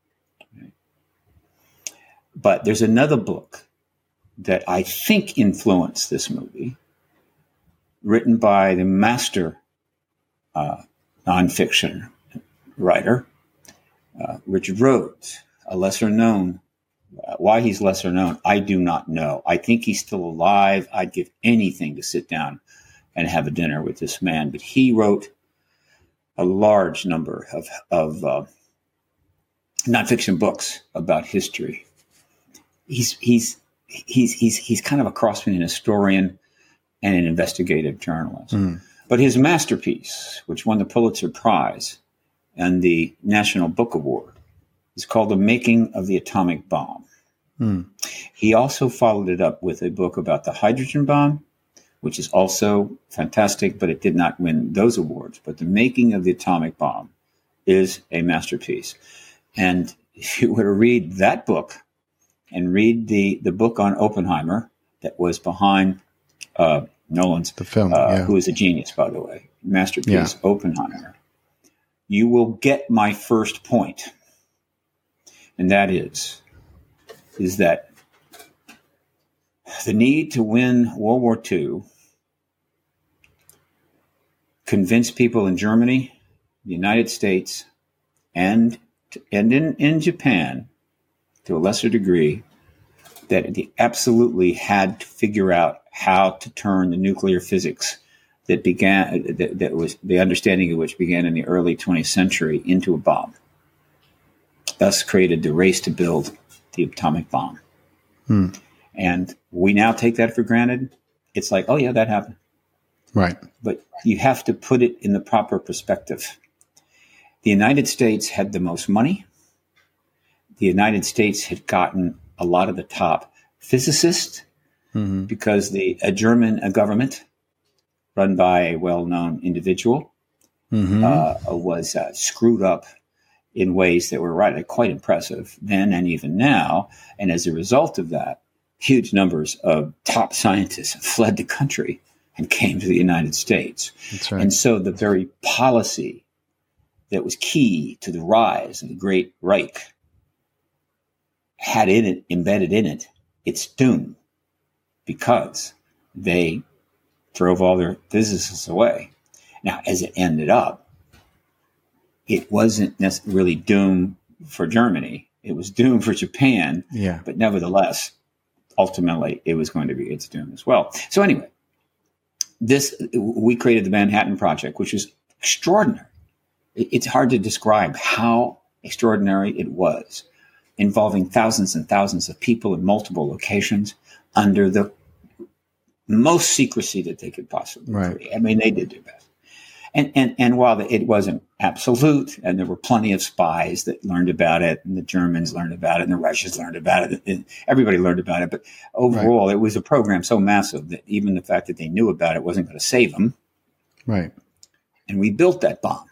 [SPEAKER 1] But there's another book that I think influenced this movie, written by the master uh, nonfiction writer, uh, Richard Rhodes, a lesser known. Uh, why he's lesser known, I do not know. I think he's still alive. I'd give anything to sit down and have a dinner with this man. But he wrote a large number of, of uh, nonfiction books about history. He's he's he's he's he's kind of a cross between an historian and an investigative journalist. Mm. But his masterpiece, which won the Pulitzer Prize and the National Book Award, is called The Making of the Atomic Bomb. Mm. He also followed it up with a book about the hydrogen bomb, which is also fantastic, but it did not win those awards. But The Making of the Atomic Bomb is a masterpiece. And if you were to read that book and read the, the book on Oppenheimer that was behind uh, Nolan's,
[SPEAKER 2] the film,
[SPEAKER 1] uh,
[SPEAKER 2] yeah.
[SPEAKER 1] who is a genius, by the way, masterpiece,
[SPEAKER 2] yeah.
[SPEAKER 1] Oppenheimer, you will get my first point. And that is, is that the need to win World War Two convinced people in Germany, the United States, and and in, in Japan, to a lesser degree, that they absolutely had to figure out how to turn the nuclear physics that began, that, that was the understanding of which began in the early twentieth century, into a bomb. Thus created the race to build the atomic bomb. Hmm. And we now take that for granted. It's like, oh yeah, that happened.
[SPEAKER 2] Right.
[SPEAKER 1] But you have to put it in the proper perspective. The United States had the most money. The United States had gotten a lot of the top physicists mm-hmm. because the a German a government run by a well-known individual mm-hmm. uh, was uh, screwed up in ways that were right, quite impressive then and even now. And as a result of that, huge numbers of top scientists fled the country and came to the United States.
[SPEAKER 2] That's right.
[SPEAKER 1] And so the very policy that was key to the rise of the Great Reich had in it, embedded in it, its doom, because they drove all their physicists away. Now, as it ended up, it wasn't really doom for Germany. It was doom for Japan.
[SPEAKER 2] Yeah.
[SPEAKER 1] But nevertheless, ultimately, it was going to be its doom as well. So anyway, this we created the Manhattan Project, which is extraordinary. It's hard to describe how extraordinary it was, involving thousands and thousands of people in multiple locations under the most secrecy that they could possibly
[SPEAKER 2] right.
[SPEAKER 1] create. I mean, they did their best. And, and, and while it wasn't absolute, and there were plenty of spies that learned about it, and the Germans learned about it, and the Russians learned about it, and everybody learned about it. But overall, right. it was a program so massive that even the fact that they knew about it wasn't going to save them.
[SPEAKER 2] Right.
[SPEAKER 1] And we built that bomb.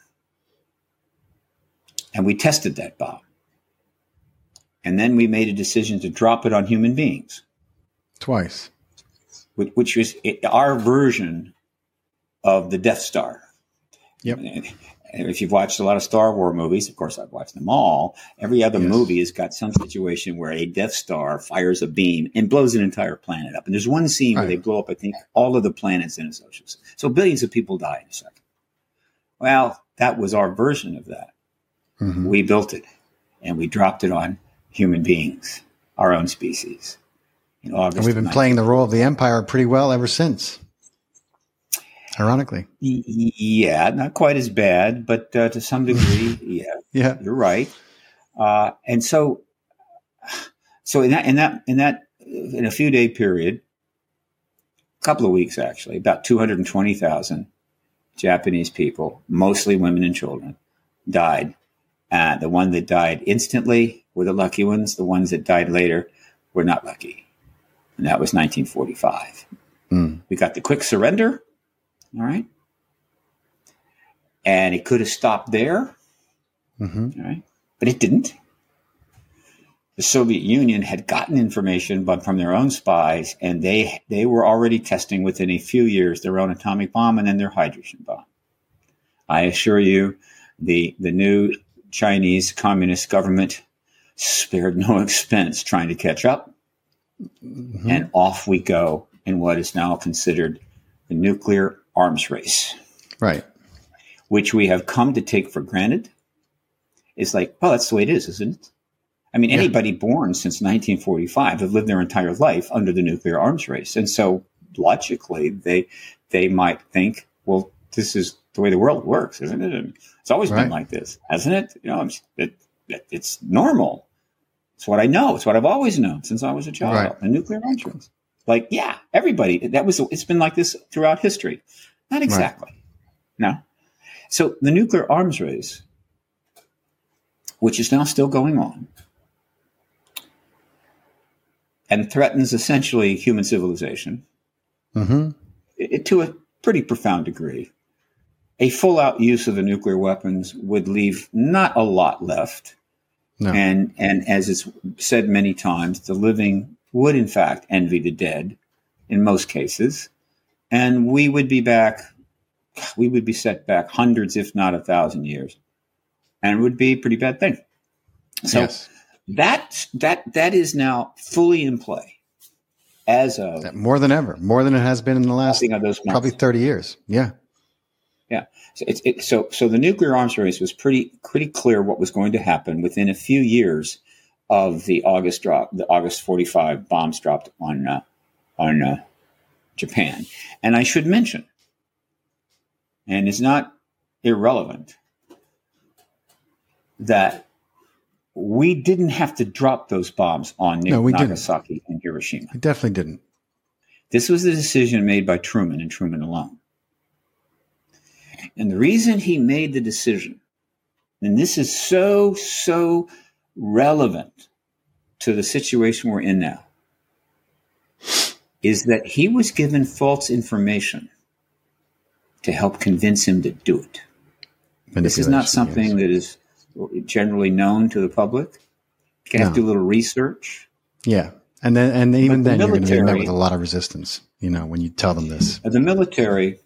[SPEAKER 1] And we tested that bomb. And then we made a decision to drop it on human beings.
[SPEAKER 2] Twice.
[SPEAKER 1] Which, which was our version of the Death Star.
[SPEAKER 2] Yep.
[SPEAKER 1] If you've watched a lot of Star Wars movies, of course I've watched them all, every other yes. movie has got some situation where a Death Star fires a beam and blows an entire planet up. And there's one scene right. where they blow up, I think, all of the planets in a social system. So billions of people die in a second. Well, that was our version of that. Mm-hmm. We built it, and we dropped it on human beings, our own species. in August.
[SPEAKER 2] And we've been playing the role of the empire pretty well ever since. Ironically.
[SPEAKER 1] Yeah, not quite as bad, but uh, to some degree, yeah,
[SPEAKER 2] yeah,
[SPEAKER 1] you're right. Uh, and so, so in that, in that, in that, in a few day period, a couple of weeks actually, about two hundred twenty thousand Japanese people, mostly women and children, died. Uh, the one that died instantly were the lucky ones. The ones that died later were not lucky. And that was nineteen forty-five. Mm. We got the quick surrender. All right. And it could have stopped there. Mm-hmm. All right. But it didn't. The Soviet Union had gotten information but from their own spies, and they they were already testing within a few years their own atomic bomb and then their hydrogen bomb. I assure you, the the new Chinese Communist government spared no expense trying to catch up. Mm-hmm. And off we go in what is now considered the nuclear arms race.
[SPEAKER 2] Right.
[SPEAKER 1] Which we have come to take for granted. It's like, well, that's the way it is, isn't it? I mean, yeah. Anybody born since nineteen forty-five have lived their entire life under the nuclear arms race. And so logically, they they might think, well, this is the way the world works, isn't it? And it's always right. been like this, hasn't it? You know, it, it, it's normal. It's what I know. It's what I've always known since I was a child. Right. The nuclear arms race. Like, yeah, everybody. That was. It's been like this throughout history. Not exactly. Right. No. So the nuclear arms race, which is now still going on, and threatens essentially human civilization, mm-hmm. it, to a pretty profound degree. A full-out use of the nuclear weapons would leave not a lot left. No. And and as it's said many times, the living would in fact envy the dead in most cases. And we would be back, we would be set back hundreds, if not a thousand years. And it would be a pretty bad thing. So yes. that that that is now fully in play as of
[SPEAKER 2] more than ever, more than it has been in the last probably thirty years. Yeah.
[SPEAKER 1] Yeah. So, it's, it, so so the nuclear arms race was pretty pretty clear what was going to happen within a few years of the August drop, the August forty-five bombs dropped on uh, on uh, Japan. And I should mention, and it's not irrelevant, that we didn't have to drop those bombs on
[SPEAKER 2] no, we
[SPEAKER 1] Nagasaki
[SPEAKER 2] didn't.
[SPEAKER 1] and Hiroshima.
[SPEAKER 2] We definitely didn't.
[SPEAKER 1] This was the decision made by Truman and Truman alone. And the reason he made the decision, and this is so, so relevant to the situation we're in now, is that he was given false information to help convince him to do it. This is not something yes. that is generally known to the public. You have no. to do a little research.
[SPEAKER 2] Yeah. And then, and even the then military, you're going to be met with a lot of resistance, you know, when you tell them this.
[SPEAKER 1] The military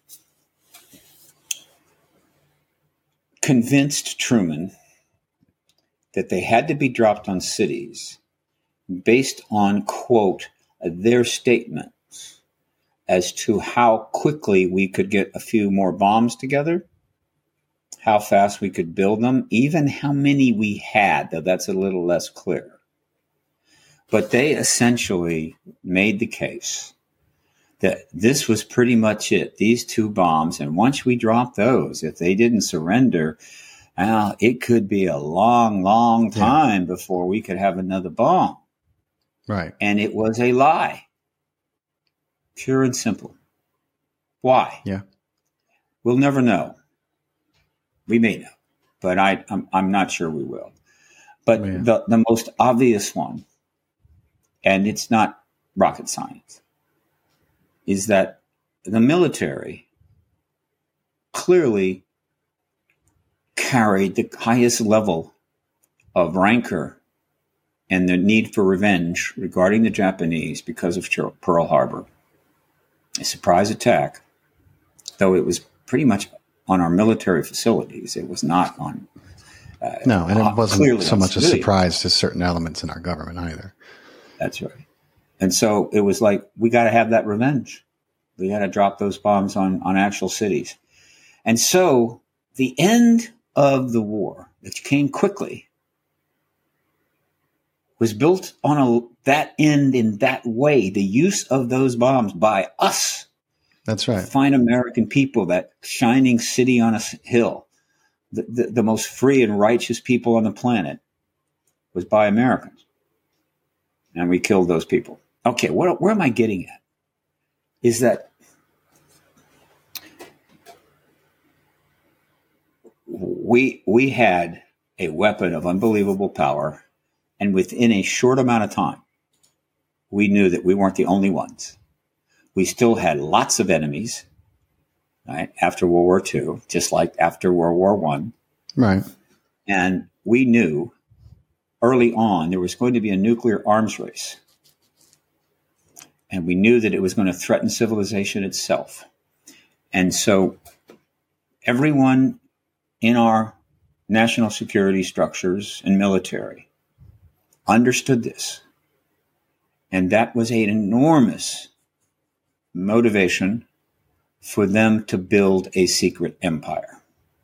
[SPEAKER 1] convinced Truman that they had to be dropped on cities based on, quote, their statements as to how quickly we could get a few more bombs together, how fast we could build them, even how many we had, though that's a little less clear. But they essentially made the case that this was pretty much it, these two bombs. And once we dropped those, if they didn't surrender, well, it could be a long, long time yeah. before we could have another bomb.
[SPEAKER 2] Right.
[SPEAKER 1] And it was a lie. Pure and simple. Why?
[SPEAKER 2] Yeah.
[SPEAKER 1] We'll never know. We may know, but I, I'm, I'm not sure we will. But yeah. the, the most obvious one, and it's not rocket science, is that the military clearly carried the highest level of rancor and the need for revenge regarding the Japanese because of Pearl Harbor. A surprise attack, though it was pretty much on our military facilities. It was not on... Uh,
[SPEAKER 2] no, and it wasn't so much a surprise to certain elements in our government either.
[SPEAKER 1] That's right. And so it was like, we got to have that revenge. We got to drop those bombs on, on actual cities. And so the end of the war, which came quickly, was built on a, that end in that way. The use of those bombs by us.
[SPEAKER 2] That's right.
[SPEAKER 1] Fine American people, that shining city on a hill, the, the, the most free and righteous people on the planet, was by Americans. And we killed those people. Okay, what, where am I getting at? Is that we we had a weapon of unbelievable power, and within a short amount of time, we knew that we weren't the only ones. We still had lots of enemies, right, after World War Two, just like after World War One.
[SPEAKER 2] Right.
[SPEAKER 1] And we knew early on there was going to be a nuclear arms race. And we knew that it was going to threaten civilization itself. And so everyone in our national security structures and military understood this. And that was an enormous motivation for them to build a secret empire.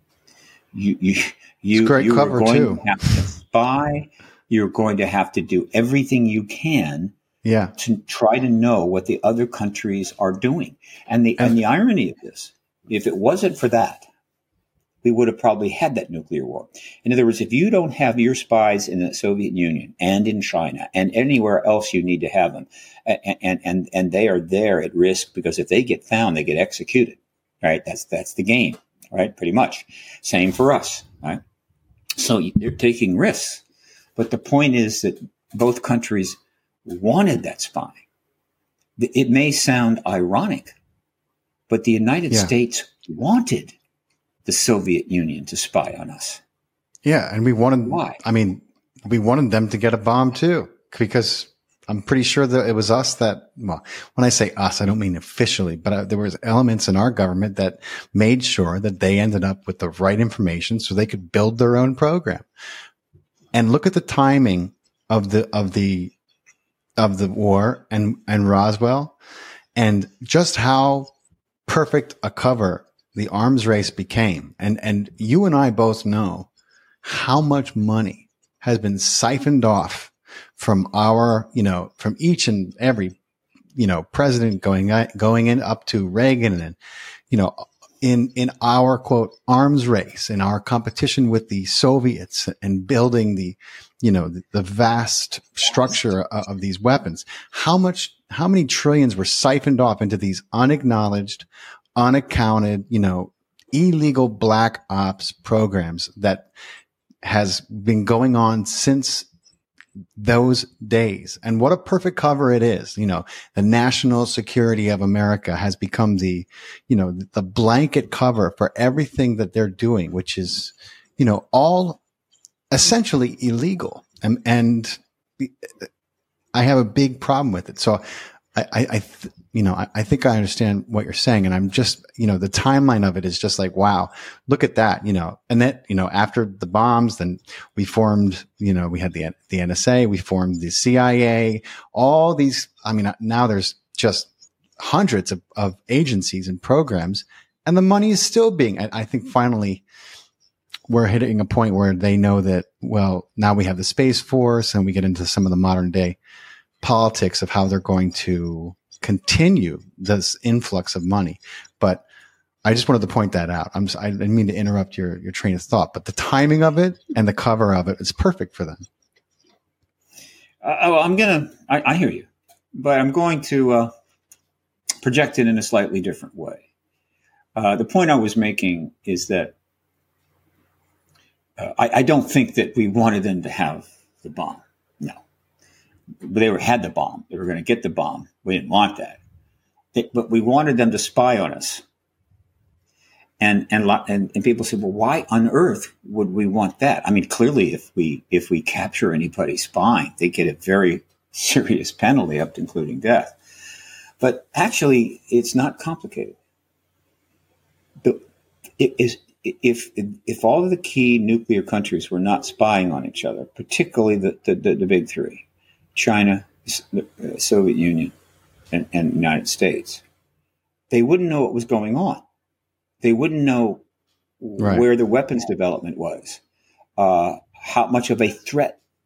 [SPEAKER 1] You, you, you,
[SPEAKER 2] great
[SPEAKER 1] you
[SPEAKER 2] cover
[SPEAKER 1] are going
[SPEAKER 2] too.
[SPEAKER 1] to have to spy. You're going to have to do everything you can
[SPEAKER 2] yeah.
[SPEAKER 1] to try to know what the other countries are doing. And the, and, and the irony of this, if it wasn't for that, we would have probably had that nuclear war. In other words, if you don't have your spies in the Soviet Union and in China and anywhere else you need to have them, and, and, and, and they are there at risk, because if they get found, they get executed, right? That's, that's the game, right? Pretty much. Same for us, right? So they're taking risks. But the point is that both countries wanted that spy. It may sound ironic, but the United yeah. States wanted the Soviet Union to spy on us.
[SPEAKER 2] Yeah, and we wanted,
[SPEAKER 1] why?
[SPEAKER 2] I mean, we wanted them to get a bomb too, because I'm pretty sure that it was us that, well, when I say us, I don't mean officially, but uh, there was elements in our government that made sure that they ended up with the right information so they could build their own program. And look at the timing of the, of the, of the war and, and Roswell, and just how perfect a cover the arms race became. And, and you and I both know how much money has been siphoned off from our, you know, from each and every, you know, president going, going in up to Reagan, and, you know, in, in our quote arms race, in our competition with the Soviets and building the, you know, the, the vast structure of, of these weapons, how much, how many trillions were siphoned off into these unacknowledged, unaccounted, you know, illegal black ops programs that has been going on since those days. And what a perfect cover it is. You know, the national security of America has become the, you know, the blanket cover for everything that they're doing, which is, you know, all essentially illegal. And, and I have a big problem with it. So I, I, I th- you know, I, I think I understand what you're saying, and I'm just, you know, the timeline of it is just like, wow, look at that, you know, and that, you know, after the bombs, then we formed, you know, we had the, the N S A, we formed the C I A, all these, I mean, now there's just hundreds of, of agencies and programs, and the money is still being, I, I think finally we're hitting a point where they know that, well, now we have the Space Force, and we get into some of the modern day politics of how they're going to continue this influx of money. But I just wanted to point that out. I'm I didn't mean to interrupt your, your train of thought, but the timing of it and the cover of it is perfect for them.
[SPEAKER 1] Uh, oh, I'm going to, I hear you, but I'm going to uh, project it in a slightly different way. Uh, the point I was making is that uh, I, I don't think that we wanted them to have the bomb. No. They were, had the bomb. They were going to get the bomb. We didn't want that. They, but we wanted them to spy on us. And, and, and, and people said, well, why on earth would we want that? I mean, clearly if we, if we capture anybody spying, they get a very serious penalty up to including death. But actually, it's not complicated. The, it is, if, if all of the key nuclear countries were not spying on each other, particularly the, the, the, the big three, China, the Soviet Union, and, and the United States, they wouldn't know what was going on. They wouldn't know right. where the weapons development was, uh, how much of a threat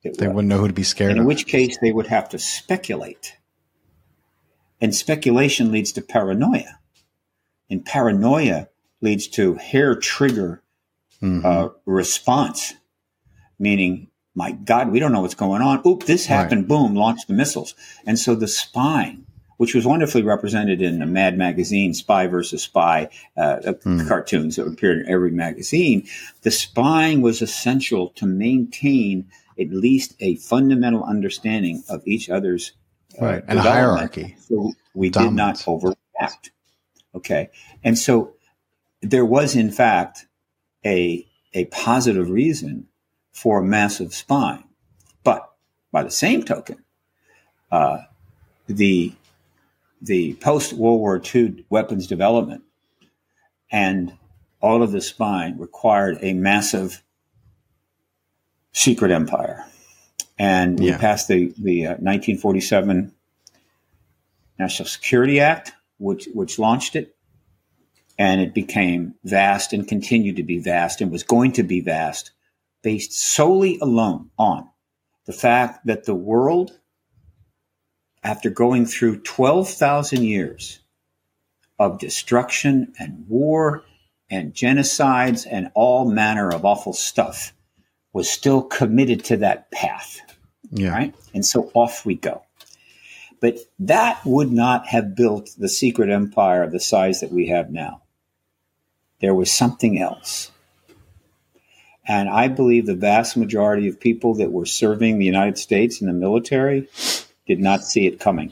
[SPEAKER 1] it
[SPEAKER 2] They
[SPEAKER 1] was.
[SPEAKER 2] wouldn't know who to be scared
[SPEAKER 1] in
[SPEAKER 2] of.
[SPEAKER 1] In which case, they would have to speculate. And speculation leads to paranoia. And paranoia leads to hair trigger mm-hmm. uh, response, meaning, my God, we don't know what's going on. Oop, this happened. Right. Boom, launch the missiles. And so the spying, which was wonderfully represented in the Mad Magazine, Spy versus Spy uh, mm. cartoons that appeared in every magazine, the spying was essential to maintain at least a fundamental understanding of each other's uh,
[SPEAKER 2] right. and a hierarchy.
[SPEAKER 1] So we Dominance. did not overreact. Okay. And so there was, in fact, a a positive reason for massive spying. But by the same token, uh, the the post-World War Two weapons development and all of the spying required a massive secret empire. And we yeah. passed the, the uh, nineteen forty-seven National Security Act, which which launched it. And it became vast and continued to be vast and was going to be vast, based solely alone on the fact that the world, after going through twelve thousand years of destruction and war and genocides and all manner of awful stuff, was still committed to that path.
[SPEAKER 2] Yeah.
[SPEAKER 1] Right? And so off we go. But that would not have built the secret empire of the size that we have now. There was something else. And I believe the vast majority of people that were serving the United States in the military did not see it coming.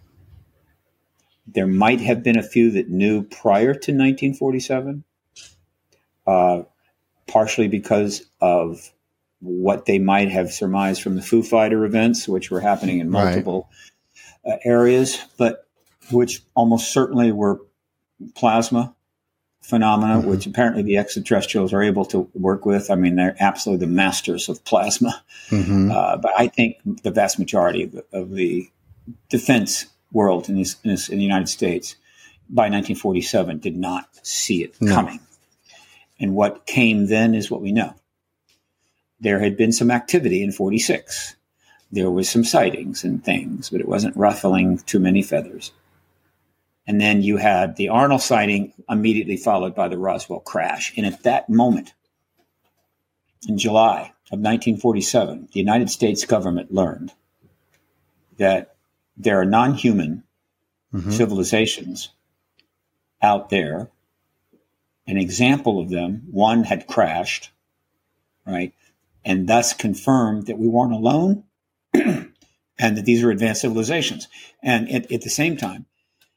[SPEAKER 1] There might have been a few that knew prior to nineteen forty-seven, uh, partially because of what they might have surmised from the Foo Fighter events, which were happening in multiple right. uh, areas, but which almost certainly were plasma phenomena, mm-hmm. which apparently the extraterrestrials are able to work with. I mean, they're absolutely the masters of plasma. Mm-hmm. Uh, but I think the vast majority of the, of the defense world in, this, in, this, in the United States by nineteen forty-seven did not see it no. coming. And what came then is what we know. There had been some activity in forty-six. There was some sightings and things, but it wasn't ruffling too many feathers. And then you had the Arnold sighting immediately followed by the Roswell crash. And at that moment, in July of nineteen forty-seven, the United States government learned that there are non-human mm-hmm. civilizations out there. An example of them, one had crashed, right? And thus confirmed that we weren't alone and that these are advanced civilizations. And at, at the same time,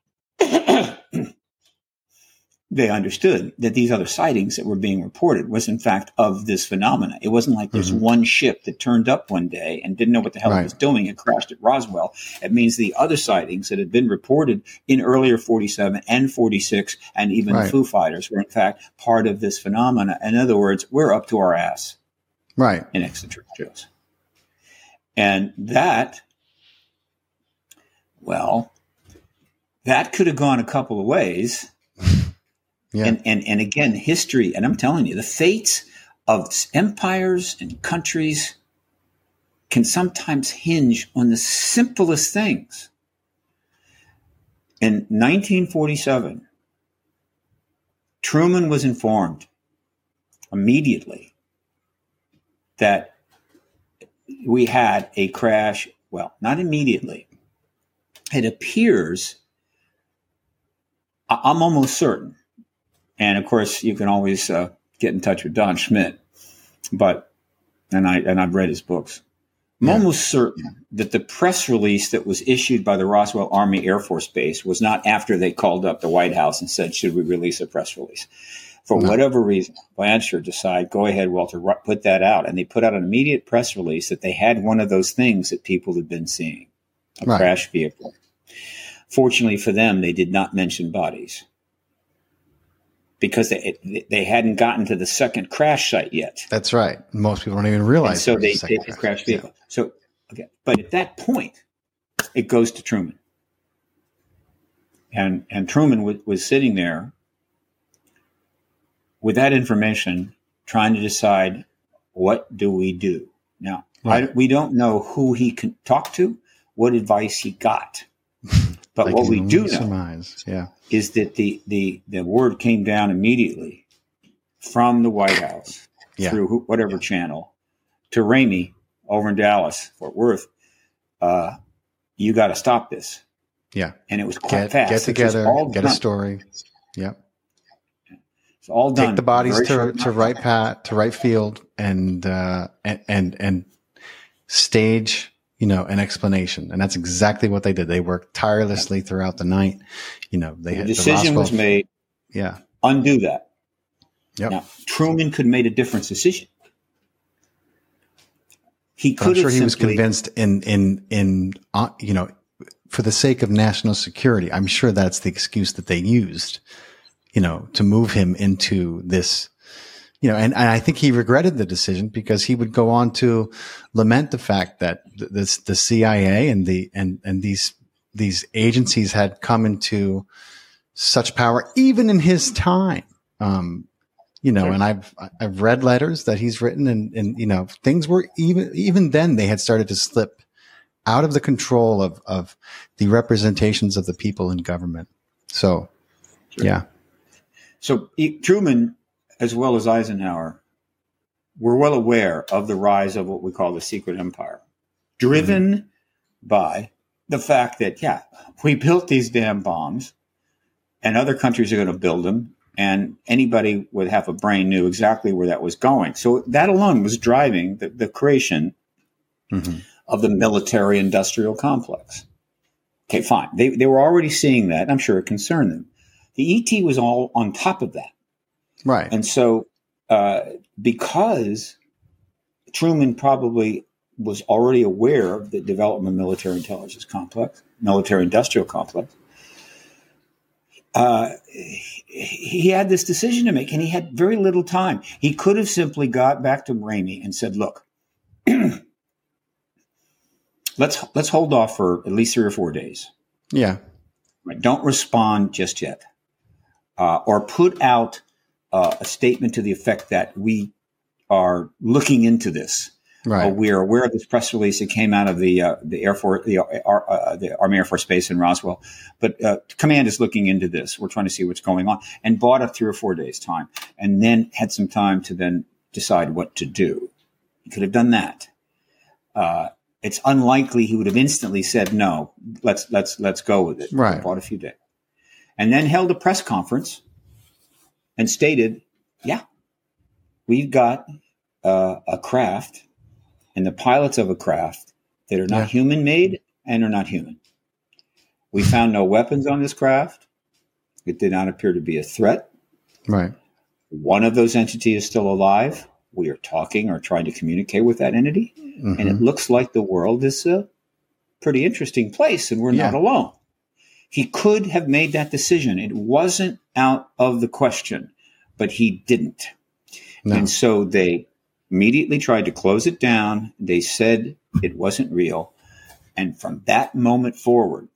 [SPEAKER 1] they understood that these other sightings that were being reported was in fact of this phenomena. It wasn't like there's mm-hmm. one ship that turned up one day and didn't know what the hell right. it was doing and crashed at Roswell. It means the other sightings that had been reported in earlier forty-seven and forty-six and even right. the Foo Fighters were in fact part of this phenomena. In other words, we're up to our ass
[SPEAKER 2] right.
[SPEAKER 1] in extraterrestrials. And that, well, that could have gone a couple of ways. Yeah. And, and and again, history, and I'm telling you, the fates of empires and countries can sometimes hinge on the simplest things. In nineteen forty-seven, Truman was informed immediately that we had a crash. Well, not immediately. It appears, I'm almost certain, and of course, you can always uh, get in touch with Don Schmitt. But and I and I've read his books. I'm yeah. almost certain that the press release that was issued by the Roswell Army Air Force Base was not after they called up the White House and said, "Should we release a press release?" For no. whatever reason, Blanchard decided, "Go ahead, Walter, put that out." And they put out an immediate press release that they had one of those things that people had been seeing, a right. crash vehicle. Fortunately for them, they did not mention bodies, because they they hadn't gotten to the second crash site yet.
[SPEAKER 2] That's right. Most people don't even realize.
[SPEAKER 1] And so they did the crash vehicle. Yeah. So, okay, but at that point, it goes to Truman, and and Truman w- was sitting there with that information, trying to decide, what do we do now? Right. I, we don't know who he can talk to, what advice he got. But what we do know
[SPEAKER 2] surmise. Yeah.
[SPEAKER 1] is that the, the, the word came down immediately from the White House yeah. through whatever channel to Ramey over in Dallas, Fort Worth. Uh, you got to stop this.
[SPEAKER 2] Yeah.
[SPEAKER 1] And it was quite
[SPEAKER 2] get,
[SPEAKER 1] fast.
[SPEAKER 2] Get together, get done. a story. Yep.
[SPEAKER 1] It's all done.
[SPEAKER 2] Take the bodies to, to right pat, to right field and, uh, and, and, and stage, you know, an explanation. And that's exactly what they did. They worked tirelessly throughout the night. You know, they
[SPEAKER 1] the
[SPEAKER 2] had
[SPEAKER 1] decision
[SPEAKER 2] the
[SPEAKER 1] was made.
[SPEAKER 2] Yeah.
[SPEAKER 1] Undo that.
[SPEAKER 2] Yep.
[SPEAKER 1] Now, Truman could have made a different decision. He could
[SPEAKER 2] I'm sure
[SPEAKER 1] have
[SPEAKER 2] he
[SPEAKER 1] simply,
[SPEAKER 2] was convinced in, in, in, uh, you know, for the sake of national security. I'm sure that's the excuse that they used, you know, to move him into this, you know, and, and I think he regretted the decision because he would go on to lament the fact that this, the C I A and the, and, and these, these agencies had come into such power, even in his time. Um, you know, sure. and I've, I've read letters that he's written and, and, you know, things were even, even then they had started to slip out of the control of, of the representations of the people in government. So, sure. yeah.
[SPEAKER 1] So Truman, as well as Eisenhower, were well aware of the rise of what we call the secret empire, driven mm-hmm. by the fact that, yeah, we built these damn bombs and other countries are going to build them. And anybody with half a brain knew exactly where that was going. So that alone was driving the, the creation mm-hmm. of the military industrial complex. Okay, fine. They, they were already seeing that. I'm sure it concerned them. The E T was all on top of that.
[SPEAKER 2] Right.
[SPEAKER 1] And so uh, because Truman probably was already aware of the development of military intelligence complex, military industrial complex, uh, he had this decision to make, and he had very little time. He could have simply got back to Ramey and said, look, let's let's hold off for at least three or four days.
[SPEAKER 2] Yeah.
[SPEAKER 1] Right. Don't respond just yet. Uh, or put out uh, a statement to the effect that we are looking into this.
[SPEAKER 2] Right.
[SPEAKER 1] Uh, we are aware of this press release. It came out of the uh, the Air Force, the, uh, the Army Air Force Base in Roswell. But uh, command is looking into this. We're trying to see what's going on, and bought up three or four days' time, and then had some time to then decide what to do. He could have done that. Uh, it's unlikely he would have instantly said no. Let's let's let's go with it.
[SPEAKER 2] Right.
[SPEAKER 1] Bought a few days, and then held a press conference and stated, "Yeah, we've got uh, a craft." And the pilots of a craft that are not yeah. human made and are not human. We found no weapons on this craft. It did not appear to be a threat.
[SPEAKER 2] Right.
[SPEAKER 1] One of those entities is still alive. We are talking or trying to communicate with that entity. Mm-hmm. And it looks like the world is a pretty interesting place and we're yeah. not alone. He could have made that decision. It wasn't out of the question, but he didn't. No. And so they immediately tried to close it down. They said it wasn't real. And from that moment forward,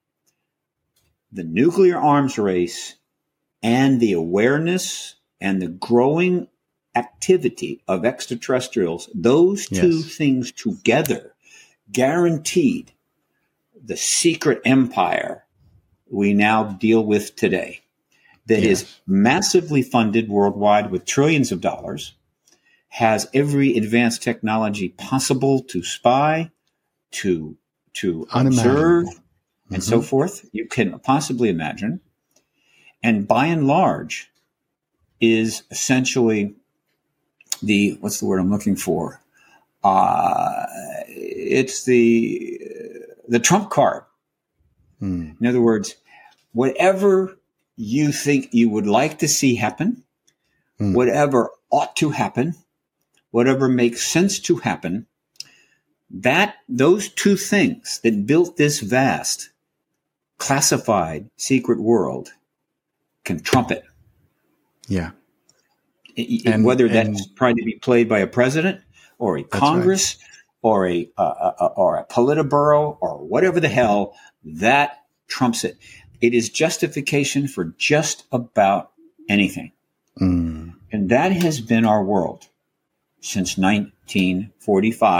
[SPEAKER 1] the nuclear arms race and the awareness and the growing activity of extraterrestrials, those two yes. things together guaranteed the secret empire we now deal with today that yes. is massively funded worldwide with trillions of dollars, has every advanced technology possible to spy, to to observe, mm-hmm. and so forth you can possibly imagine. And by and large is essentially the, what's the word I'm looking for? Uh, it's the the trump card. Mm. In other words, whatever you think you would like to see happen, mm. whatever ought to happen, whatever makes sense to happen, that those two things that built this vast, classified, secret world can trump it.
[SPEAKER 2] Yeah.
[SPEAKER 1] It, and, whether and, that's trying to be played by a president or a Congress right. or a uh, uh, or a Politburo or whatever the hell, that trumps it. It is justification for just about anything. Mm. And that has been our world since nineteen forty-five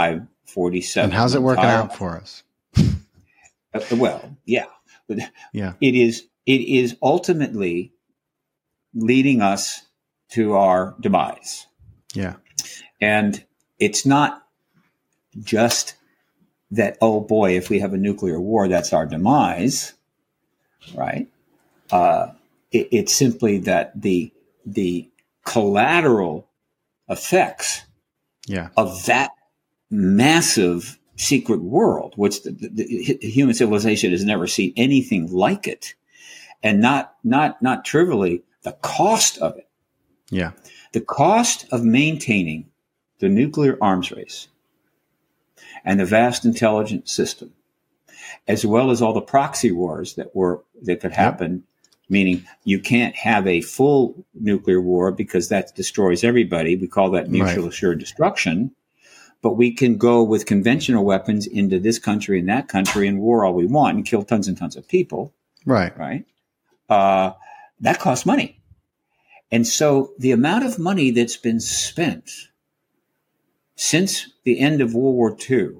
[SPEAKER 1] forty-seven.
[SPEAKER 2] And how's it working
[SPEAKER 1] entire,
[SPEAKER 2] out for us?
[SPEAKER 1] uh, well, yeah. But
[SPEAKER 2] yeah.
[SPEAKER 1] It is, it is ultimately leading us to our demise.
[SPEAKER 2] Yeah.
[SPEAKER 1] And it's not just that, oh boy, if we have a nuclear war, that's our demise, right? Uh, it, it's simply that the the collateral effects
[SPEAKER 2] yeah.
[SPEAKER 1] of that massive secret world, which the, the, the human civilization has never seen anything like it, and not not not trivially, the cost of it.
[SPEAKER 2] Yeah.
[SPEAKER 1] The cost of maintaining the nuclear arms race and the vast intelligence system, as well as all the proxy wars that were that could happen, yep. Meaning you can't have a full nuclear war because that destroys everybody. We call that mutual right. assured destruction. But we can go with conventional weapons into this country and that country and war all we want and kill tons and tons of people.
[SPEAKER 2] Right.
[SPEAKER 1] Right. Uh, that costs money. And so the amount of money that's been spent since the end of World War Two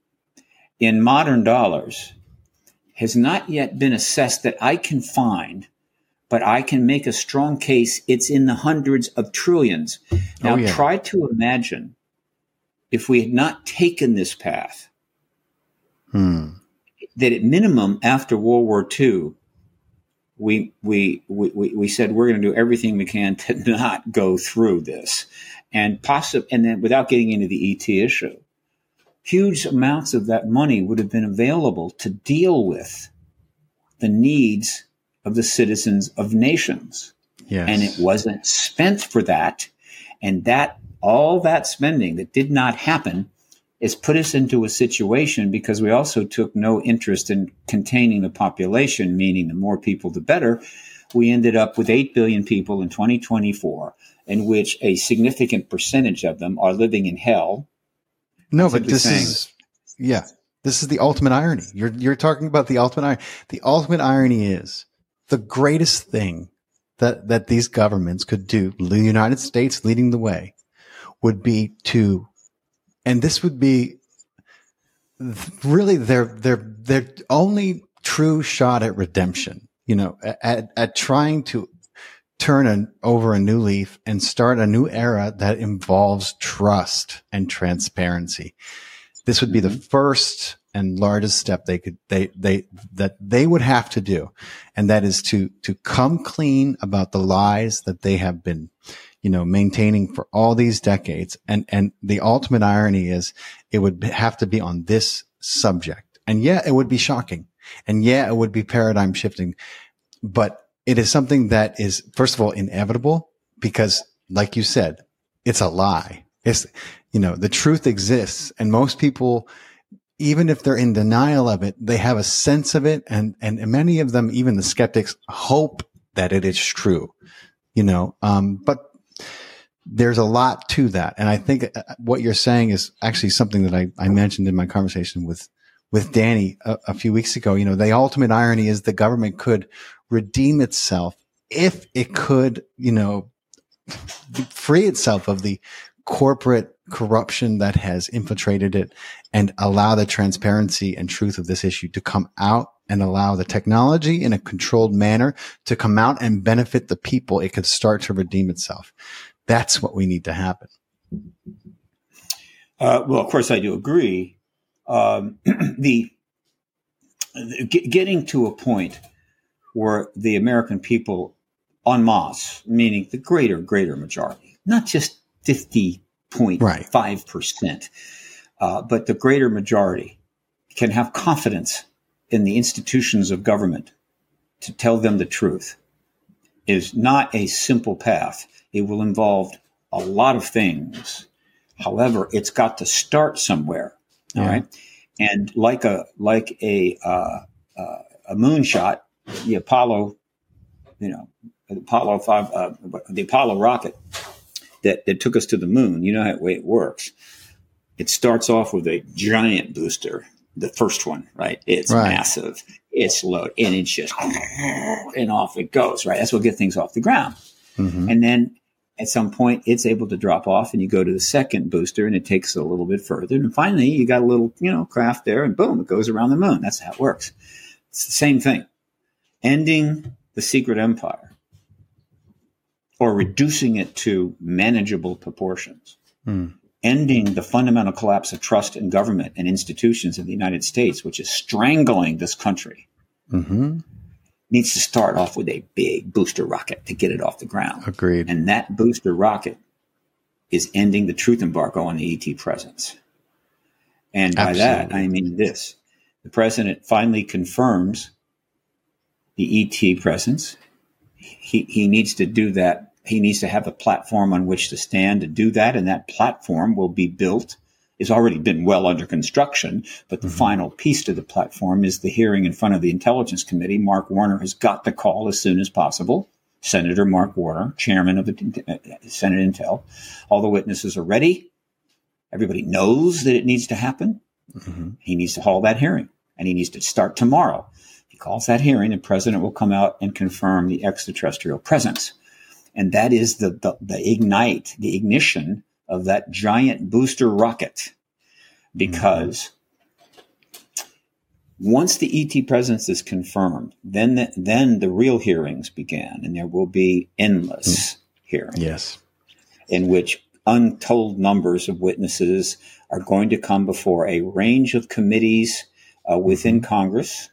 [SPEAKER 1] in modern dollars has not yet been assessed that I can find, but I can make a strong case it's in the hundreds of trillions. Now, oh, yeah. Try to imagine if we had not taken this path,
[SPEAKER 2] hmm.
[SPEAKER 1] that at minimum after World War Two, we, we, we, we said we're going to do everything we can to not go through this. And possibly, and then without getting into the E T issue, huge amounts of that money would have been available to deal with the needs of the citizens of nations.
[SPEAKER 2] Yes.
[SPEAKER 1] And it wasn't spent for that. And that all that spending that did not happen has put us into a situation because we also took no interest in containing the population, meaning the more people, the better. We ended up with eight billion people in twenty twenty-four, in which a significant percentage of them are living in hell.
[SPEAKER 2] No, but this saying, is, yeah, this is the ultimate irony. You're, you're talking about the ultimate irony. The ultimate irony is the greatest thing that, that these governments could do, the United States leading the way, would be to, and this would be really their, their, their only true shot at redemption, you know, at, at trying to turn an, over a new leaf and start a new era that involves trust and transparency. This would be the first and largest step they could, they, they, that they would have to do. And that is to, to come clean about the lies that they have been, you know, maintaining for all these decades. And, and the ultimate irony is it would have to be on this subject. And yeah, it would be shocking. And yeah, it would be paradigm shifting, but it is something that is, first of all, inevitable because, like you said, it's a lie. It's, you know, the truth exists and most people, even if they're in denial of it, they have a sense of it. And, and many of them, even the skeptics, hope that it is true, you know, um, but there's a lot to that. And I think what you're saying is actually something that I, I mentioned in my conversation with, with Danny a, a few weeks ago. You know, the ultimate irony is the government could redeem itself if it could, you know, free itself of the corporate corruption that has infiltrated it and allow the transparency and truth of this issue to come out and allow the technology in a controlled manner to come out and benefit the people. It could start to redeem itself. That's what we need to happen.
[SPEAKER 1] Uh, well, of course, I do agree. Um, the, the getting to a point where the American people en masse, meaning the greater, greater majority, not just fifty point five percent, uh, but the greater majority can have confidence in the institutions of government to tell them the truth is not a simple path. It will involve a lot of things. However, it's got to start somewhere. All yeah. right. And like a, like a, uh, uh, a moonshot, the Apollo, you know, the Apollo five, uh, the Apollo rocket that, that took us to the moon. You know how the way it works. It starts off with a giant booster, the first one, right? It's right. massive. It's loaded, and it's just, and off it goes, right? That's what gets things off the ground. Mm-hmm. And then at some point, it's able to drop off, and you go to the second booster, and it takes a little bit further. And finally, you got a little, you know, craft there, and boom, it goes around the moon. That's how it works. It's the same thing. Ending the secret empire or reducing it to manageable proportions. Hmm. Ending the fundamental collapse of trust in government and institutions in the United States, which is strangling this country. Mm-hmm. Needs to start off with a big booster rocket to get it off the ground.
[SPEAKER 2] Agreed.
[SPEAKER 1] And that booster rocket is ending the truth embargo on the E T presence. And by Absolutely. that, I mean this. The president finally confirms the E T presence. He, he needs to do that. He needs to have a platform on which to stand to do that. And that platform will be built. It's already been well under construction, but the mm-hmm. final piece to the platform is the hearing in front of the Intelligence Committee. Mark Warner has got the call as soon as possible. Senator Mark Warner, chairman of the uh, Senate Intel. All the witnesses are ready. Everybody knows that it needs to happen. Mm-hmm. He needs to hold that hearing, and he needs to start tomorrow. If he calls that hearing, the president will come out and confirm the extraterrestrial presence. And that is the, the, the ignite, the ignition of that giant booster rocket, because mm-hmm. once the E T presence is confirmed, then the, then the real hearings began, and there will be endless mm. hearings.
[SPEAKER 2] Yes,
[SPEAKER 1] in which untold numbers of witnesses are going to come before a range of committees uh, within mm-hmm. Congress.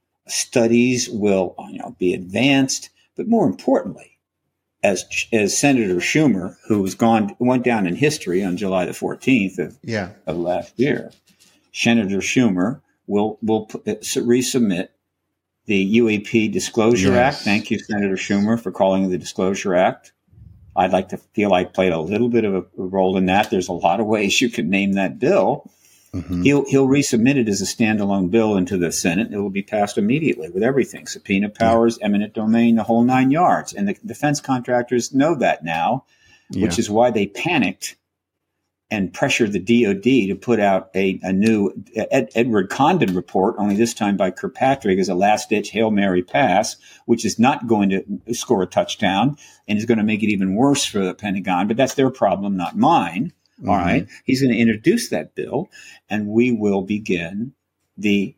[SPEAKER 1] Studies will, you know, be advanced, but more importantly, As as Senator Schumer, who was gone went down in history on July the fourteenth of,
[SPEAKER 2] yeah.
[SPEAKER 1] of last year, Senator Schumer will will put, resubmit the U A P Disclosure yes. Act. Thank you, Senator Schumer, for calling it the Disclosure Act. I'd like to feel I played a little bit of a role in that. There's a lot of ways you could name that bill. Mm-hmm. He'll he'll resubmit it as a standalone bill into the Senate. It will be passed immediately with everything: subpoena powers, yeah. eminent domain, the whole nine yards. And the defense contractors know that now, yeah. which is why they panicked and pressured the D O D to put out a, a new Ed, Edward Condon report, only this time by Kirkpatrick, as a last-ditch Hail Mary pass, which is not going to score a touchdown and is going to make it even worse for the Pentagon. But that's their problem, not mine. Mm-hmm. All right. He's going to introduce that bill, and we will begin the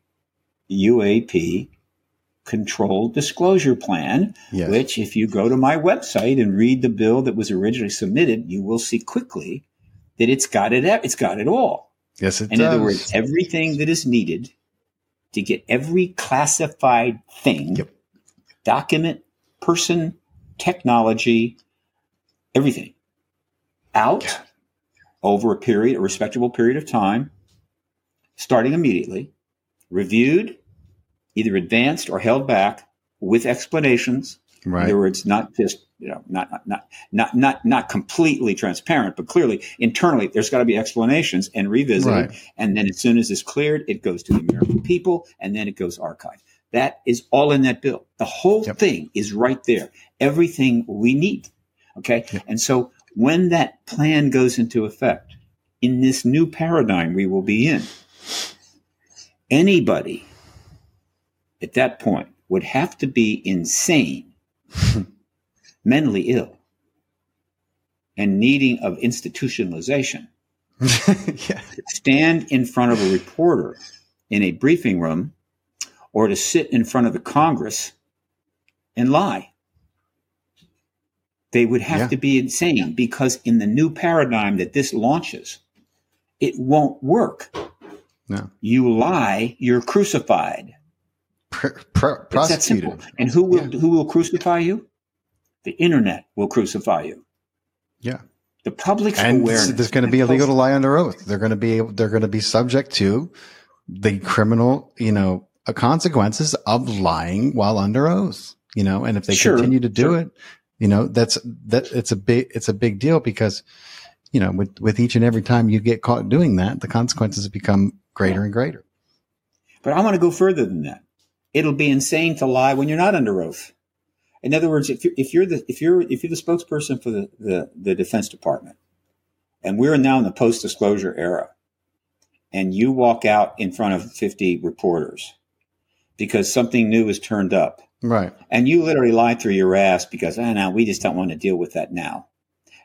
[SPEAKER 1] U A P Controlled Disclosure Plan, yes. which, if you go to my website and read the bill that was originally submitted, you will see quickly that it's got it. It's got it all.
[SPEAKER 2] Yes, it
[SPEAKER 1] In
[SPEAKER 2] does.
[SPEAKER 1] other words, everything that is needed to get every classified thing,
[SPEAKER 2] yep.
[SPEAKER 1] document, person, technology, everything out. Yeah. Over a period, a respectable period of time, starting immediately, reviewed, either advanced or held back with explanations.
[SPEAKER 2] Right.
[SPEAKER 1] In other words, not just, you know, not, not, not, not, not completely transparent, but clearly internally, there's got to be explanations and revisited. Right. And then as soon as it's cleared, it goes to the American people, and then it goes archived. That is all in that bill. The whole yep. thing is right there. Everything we need. Okay. Yep. And so, when that plan goes into effect, in this new paradigm we will be in, anybody at that point would have to be insane, mentally ill, and needing of institutionalization yeah. to stand in front of a reporter in a briefing room or to sit in front of the Congress and lie. They would have yeah. to be insane, because in the new paradigm that this launches, it won't work.
[SPEAKER 2] No.
[SPEAKER 1] You lie, you're crucified.
[SPEAKER 2] Pr- pr- prosecuted. It's that simple.
[SPEAKER 1] And who will
[SPEAKER 2] yeah.
[SPEAKER 1] who will crucify you? The internet will crucify you.
[SPEAKER 2] Yeah.
[SPEAKER 1] The public's
[SPEAKER 2] and
[SPEAKER 1] awareness.
[SPEAKER 2] There's going to be illegal to lie under oath. They're going to be able, they're going to be subject to the criminal, you know, consequences of lying while under oath. You know, and if they sure. continue to do sure. it. You know, that's, that it's a big, it's a big deal, because, you know, with, with each and every time you get caught doing that, the consequences become greater and greater.
[SPEAKER 1] But I want to go further than that. It'll be insane to lie when you're not under oath. In other words, if you're, if you're the, if you're, if you're the spokesperson for the, the, the Defense Department, and we're now in the post-disclosure era, and you walk out in front of fifty reporters because something new is turned up.
[SPEAKER 2] Right.
[SPEAKER 1] And you literally lied through your ass because, ah, oh, no, we just don't want to deal with that now.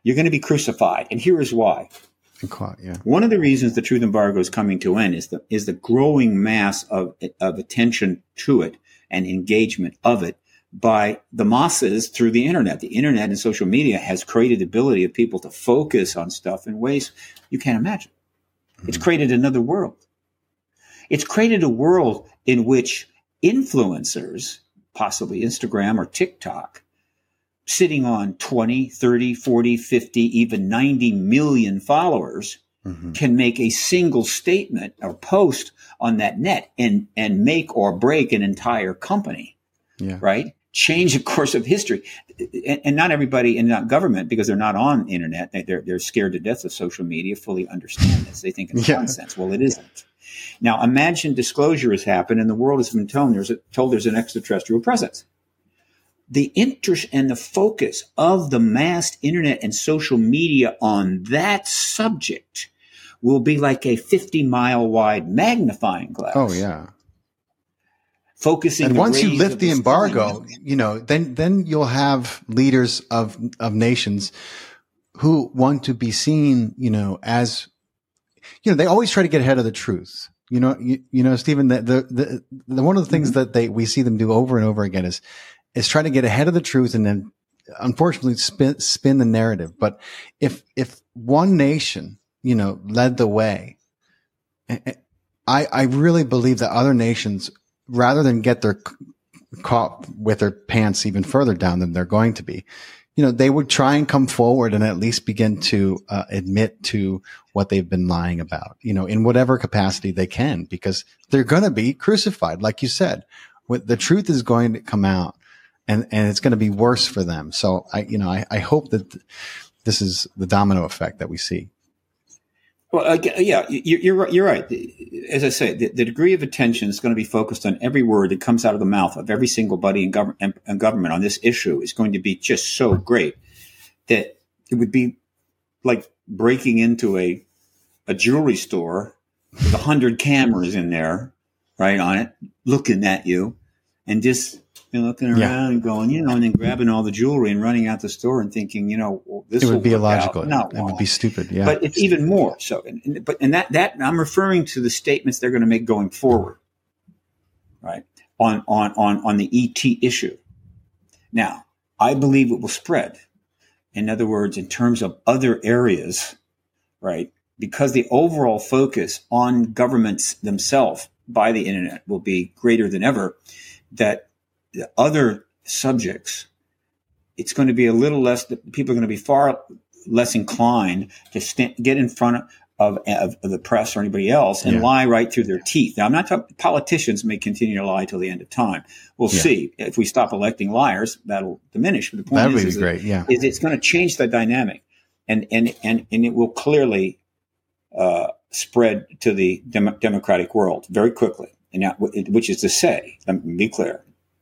[SPEAKER 1] you're going to be crucified. And here is why.
[SPEAKER 2] Caught, yeah.
[SPEAKER 1] One of the reasons the truth embargo is coming to an end is the, is the growing mass of, of attention to it and engagement of it by the masses through the internet. The internet and social media has created the ability of people to focus on stuff in ways you can't imagine. Mm-hmm. It's created another world. It's created a world in which influencers, possibly Instagram or TikTok, sitting on twenty, thirty, forty, fifty, even ninety million followers, mm-hmm. can make a single statement or post on that net and, and make or break an entire company, yeah. right? Change the course of history. And, and not everybody in that government, because they're not on the internet, they're, they're scared to death of social media, fully understand this. They think it's yeah. nonsense. Well, it isn't. Now, imagine disclosure has happened and the world has been told there's, a, told there's an extraterrestrial presence. The interest and the focus of the mass internet and social media on that subject will be like a fifty mile wide magnifying glass.
[SPEAKER 2] Oh, yeah.
[SPEAKER 1] Focusing.
[SPEAKER 2] And once you lift the embargo, you know, then, then you'll have leaders of, of nations who want to be seen, you know, as, you know, they always try to get ahead of the truth. You know, you, you know, Stephen, the, the, the, the one of the things mm-hmm. that they, we see them do over and over again is, is trying to get ahead of the truth and then unfortunately spin, spin the narrative. But if, if one nation, you know, led the way, I, I really believe that other nations, rather than get their caught with their pants even further down than they're going to be, you know, they would try and come forward and at least begin to uh, admit to what they've been lying about, you know, in whatever capacity they can, because they're going to be crucified. Like you said, the truth is going to come out. And, and it's going to be worse for them. So I, you know, I, I hope that th- this is the domino effect that we see.
[SPEAKER 1] Well, uh, yeah, you, you're you're right. As I say, the, the degree of attention is going to be focused on every word that comes out of the mouth of every single body in government and, and government on this issue is going to be just so great that it would be like breaking into a a jewelry store with a hundred cameras in there, right on it, looking at you, and just. And looking around yeah. and going, you know, and then grabbing all the jewelry and running out the store and thinking, you know, well, this
[SPEAKER 2] it would
[SPEAKER 1] will
[SPEAKER 2] be
[SPEAKER 1] work
[SPEAKER 2] illogical.
[SPEAKER 1] Out. No,
[SPEAKER 2] it would be stupid. Yeah,
[SPEAKER 1] but it's even more so. And, and, but and that that I'm referring to the statements they're going to make going forward, right? On on on on the E T issue. Now, I believe it will spread. In other words, in terms of other areas, right? Because the overall focus on governments themselves by the internet will be greater than ever. That the other subjects, it's going to be a little less, people are going to be far less inclined to st- get in front of, of, of the press or anybody else and yeah. lie right through their teeth. Now, I'm not talking, politicians may continue to lie till the end of time. We'll yeah. see. If we stop electing liars, that'll diminish. But the point
[SPEAKER 2] that
[SPEAKER 1] is,
[SPEAKER 2] would be
[SPEAKER 1] is,
[SPEAKER 2] great.
[SPEAKER 1] That,
[SPEAKER 2] yeah.
[SPEAKER 1] is it's going to change the dynamic and, and, and, and it will clearly uh, spread to the dem- democratic world very quickly. And now, which is to say, let me be clear,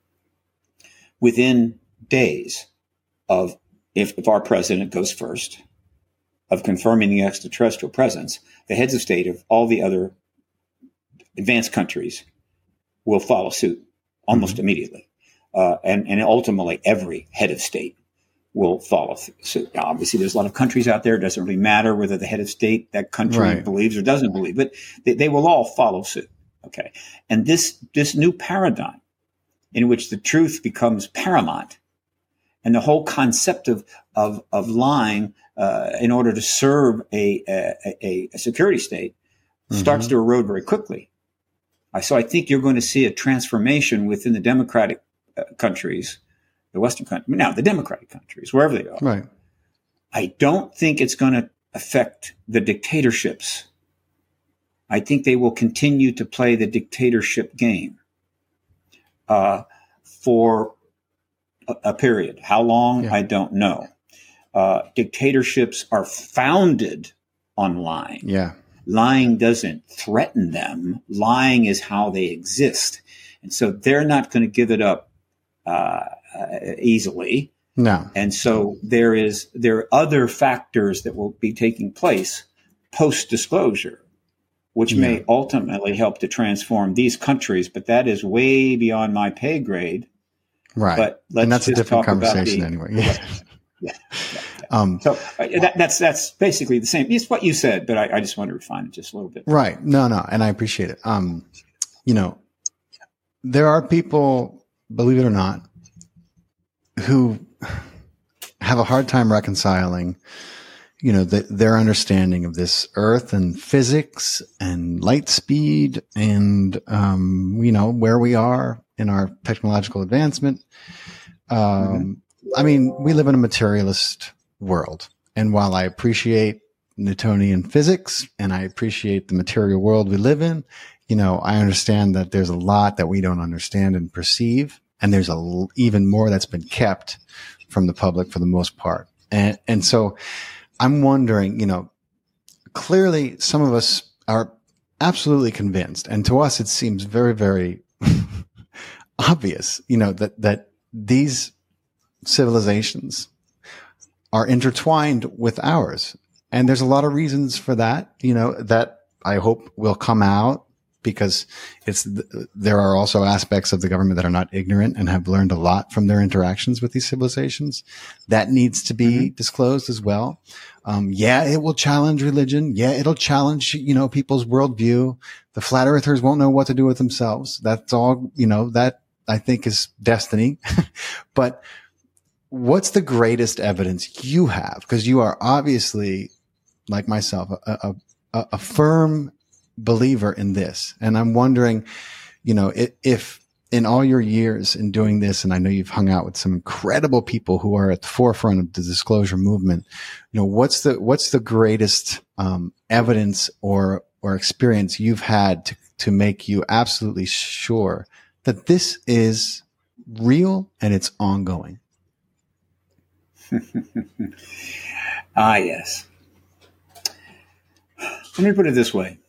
[SPEAKER 1] within days of, if, if our president goes first, of confirming the extraterrestrial presence, the heads of state of all the other advanced countries will follow suit almost mm-hmm. immediately. Uh, and, and ultimately, every head of state will follow suit. Now, obviously, there's a lot of countries out there. It doesn't really matter whether the head of state, that country right. believes or doesn't believe, but they, they will all follow suit. Okay. And this, this new paradigm, in which the truth becomes paramount, and the whole concept of of, of lying uh, in order to serve a a, a security state mm-hmm. starts to erode very quickly. I, so I think you're going to see a transformation within the democratic uh, countries, the Western countries, now the democratic countries, wherever they are.
[SPEAKER 2] Right.
[SPEAKER 1] I don't think it's going to affect the dictatorships. I think they will continue to play the dictatorship game. Uh, for a, a period. How long? Yeah. I don't know. Uh, dictatorships are founded on lying.
[SPEAKER 2] Yeah.
[SPEAKER 1] Lying doesn't threaten them. Lying is how they exist. And so they're not going to give it up uh, uh, easily.
[SPEAKER 2] No.
[SPEAKER 1] And so there is there are other factors that will be taking place post-disclosure, which yeah. may ultimately help to transform these countries, but that is way beyond my pay grade.
[SPEAKER 2] Right.
[SPEAKER 1] But let's
[SPEAKER 2] and that's
[SPEAKER 1] just
[SPEAKER 2] a different
[SPEAKER 1] talk
[SPEAKER 2] conversation
[SPEAKER 1] the,
[SPEAKER 2] anyway. Yeah.
[SPEAKER 1] yeah, yeah, yeah.
[SPEAKER 2] Um,
[SPEAKER 1] so uh, that, that's that's basically the same. It's what you said, but I, I just want to refine it just a little bit.
[SPEAKER 2] Right. No, no, and I appreciate it. Um, you know, there are people, believe it or not, who have a hard time reconciling, you know, the, their understanding of this earth and physics and light speed and, um, you know, where we are in our technological advancement. Um, mm-hmm. I mean, we live in a materialist world. And while I appreciate Newtonian physics and I appreciate the material world we live in, you know, I understand that there's a lot that we don't understand and perceive. And there's a, even more that's been kept from the public for the most part. And, and so I'm wondering, you know, clearly some of us are absolutely convinced. And to us, it seems very, very obvious, you know, that, that these civilizations are intertwined with ours. And there's a lot of reasons for that, you know, that I hope will come out, because it's, there are also aspects of the government that are not ignorant and have learned a lot from their interactions with these civilizations. That needs to be mm-hmm. disclosed as well. Um, yeah, it will challenge religion. Yeah, it'll challenge, you know, people's worldview. The flat earthers won't know what to do with themselves. That's all, you know, that I think is destiny. But what's the greatest evidence you have? Because you are obviously, like myself, a, a, a firm believer in this. And I'm wondering, you know, if, if in all your years in doing this, and I know you've hung out with some incredible people who are at the forefront of the disclosure movement, you know, what's the, what's the greatest, um, evidence or, or experience you've had to, to make you absolutely sure that this is real and it's ongoing?
[SPEAKER 1] Ah, yes. Let me put it this way.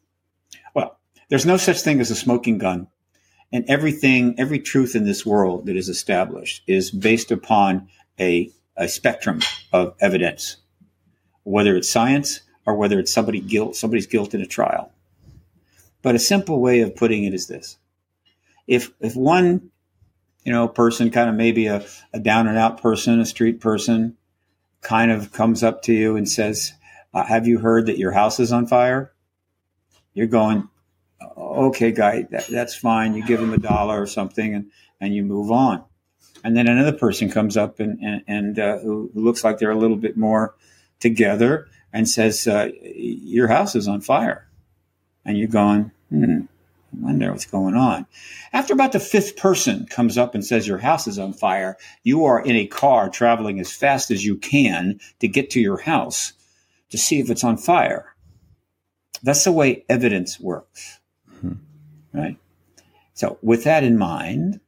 [SPEAKER 1] Well, there's no such thing as a smoking gun. And everything, every truth in this world that is established is based upon a, a spectrum of evidence, whether it's science or whether it's somebody guilt, somebody's guilt in a trial. But a simple way of putting it is this. If, if one, you know, person, kind of maybe a, a down and out person, a street person, kind of comes up to you and says, uh, have you heard that your house is on fire? You're going, okay, guy, that, that's fine. You give them a dollar or something and, and you move on. And then another person comes up and, and, and uh, who, who looks like they're a little bit more together and says, uh, your house is on fire. And you're going, hmm, I wonder what's going on. After about the fifth person comes up and says your house is on fire, you are in a car traveling as fast as you can to get to your house to see if it's on fire. That's the way evidence works. Right. So with that in mind,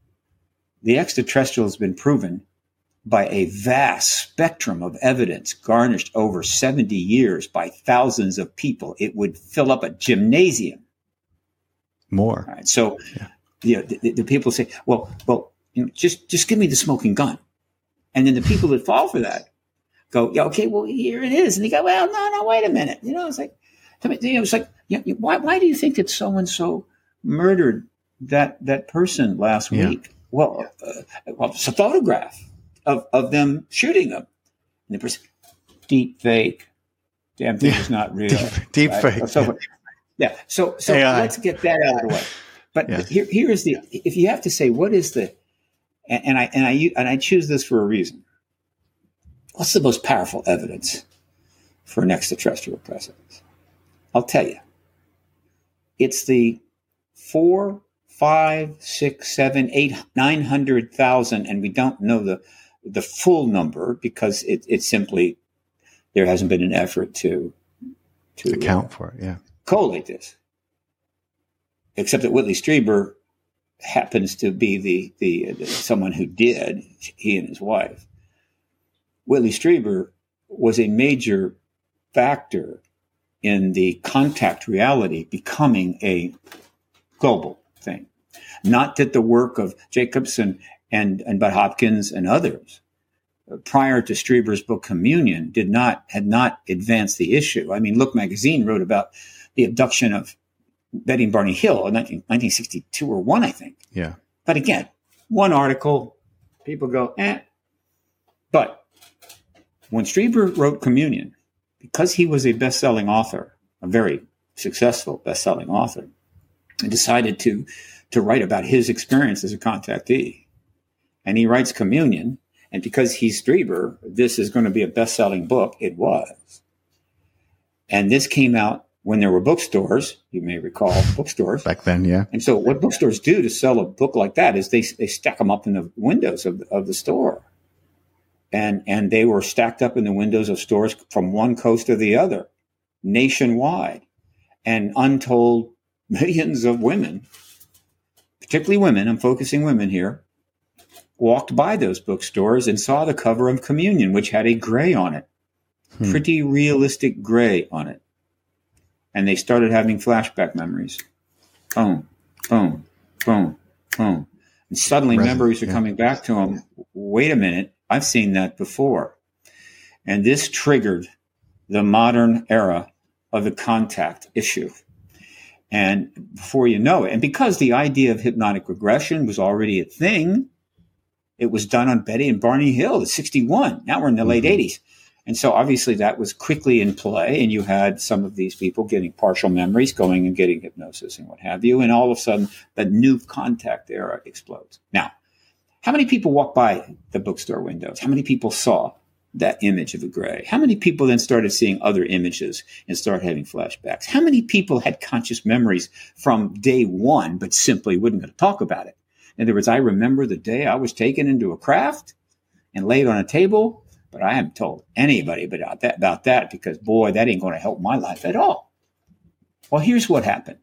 [SPEAKER 1] the extraterrestrial has been proven by a vast spectrum of evidence garnished over seventy years by thousands of people. It would fill up a gymnasium.
[SPEAKER 2] More.
[SPEAKER 1] Right. So, yeah. you know, the, the people say, well, well, you know, just, just give me the smoking gun. And then the people that fall for that go, yeah, okay, well, here it is. And they go, well, no, no, wait a minute. You know, it's like, you know, it's like, yeah, why, why do you think that so-and-so murdered that that person last yeah. week? Well, uh, well, it's a photograph of, of them shooting them. And the person, deep fake. Damn thing yeah. is not real.
[SPEAKER 2] Deep, deep
[SPEAKER 1] right?
[SPEAKER 2] fake.
[SPEAKER 1] So, yeah. yeah. So, so let's get that out of the way. But yeah. here, here is the, if you have to say, what is the, and, and I, and I, and I choose this for a reason. What's the most powerful evidence for an extraterrestrial presence? I'll tell you. It's the four, five, six, seven, eight, nine hundred thousand, and we don't know the the full number because it, it's simply there hasn't been an effort to to
[SPEAKER 2] account
[SPEAKER 1] uh,
[SPEAKER 2] for it. Yeah,
[SPEAKER 1] collate this. Except that Whitley Strieber happens to be the the, the someone who did, he and his wife. Whitley Strieber was a major factor in the contact reality becoming a global thing. Not that the work of Jacobson and, and Bud Hopkins and others uh, prior to Strieber's book Communion did not, had not advanced the issue. I mean, Look magazine wrote about the abduction of Betty and Barney Hill in nineteen sixty-two or one, I think.
[SPEAKER 2] Yeah.
[SPEAKER 1] But again, one article, people go, eh. But when Strieber wrote Communion, because he was a best-selling author, a very successful best-selling author, and decided to, to write about his experience as a contactee. And he writes Communion, and because he's Strieber, this is going to be a best-selling book. It was. And this came out when there were bookstores, you may recall bookstores.
[SPEAKER 2] Back then, yeah.
[SPEAKER 1] And so what bookstores do to sell a book like that is they they stack them up in the windows of, of the store. And and they were stacked up in the windows of stores from one coast to the other, nationwide. And untold millions of women, particularly women, I'm focusing women here, walked by those bookstores and saw the cover of Communion, which had a gray on it, hmm. pretty realistic gray on it. And they started having flashback memories. Boom, boom, boom, boom. And suddenly Resident, memories are yeah. coming back to them. Wait a minute, I've seen that before. And this triggered the modern era of the contact issue. And before you know it, and because the idea of hypnotic regression was already a thing, it was done on Betty and Barney Hill at sixty-one. Now we're in the mm-hmm. late eighties. And so obviously that was quickly in play, and you had some of these people getting partial memories, going and getting hypnosis and what have you. And all of a sudden, the new contact era explodes. Now, how many people walked by the bookstore windows? How many people saw that image of the gray? How many people then started seeing other images and started having flashbacks? How many people had conscious memories from day one, but simply wouldn't going to talk about it? In other words, I remember the day I was taken into a craft and laid on a table, but I haven't told anybody about that, about that because, boy, that ain't going to help my life at all. Well, here's what happened.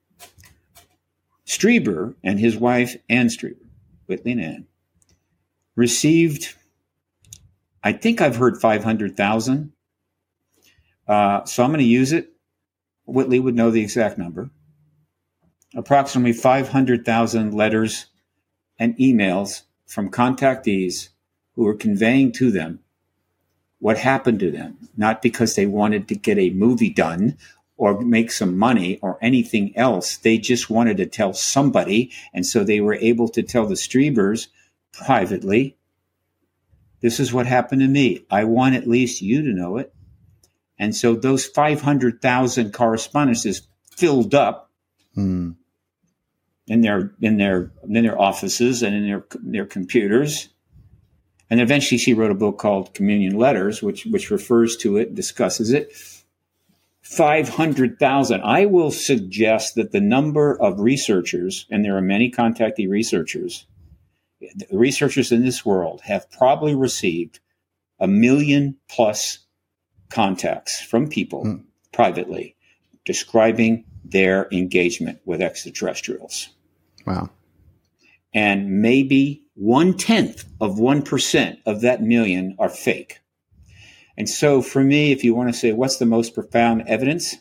[SPEAKER 1] Strieber and his wife, Ann Strieber, Whitley and Ann, received, I think I've heard five hundred thousand. Uh, so I'm going to use it. Whitley would know the exact number. Approximately five hundred thousand letters and emails from contactees who were conveying to them what happened to them, not because they wanted to get a movie done or make some money or anything else. They just wanted to tell somebody. And so they were able to tell the Striebers privately, this is what happened to me. I want at least you to know it. And so those five hundred thousand correspondences filled up hmm. in their in their in their offices and in their their computers. And eventually she wrote a book called Communion Letters, which which refers to it, discusses it. five hundred thousand. I will suggest that the number of researchers, and there are many contactee researchers, the researchers in this world have probably received a million plus contacts from people mm. privately describing their engagement with extraterrestrials.
[SPEAKER 2] Wow.
[SPEAKER 1] And maybe one-tenth of one percent of that million are fake. And so for me, if you want to say what's the most profound evidence,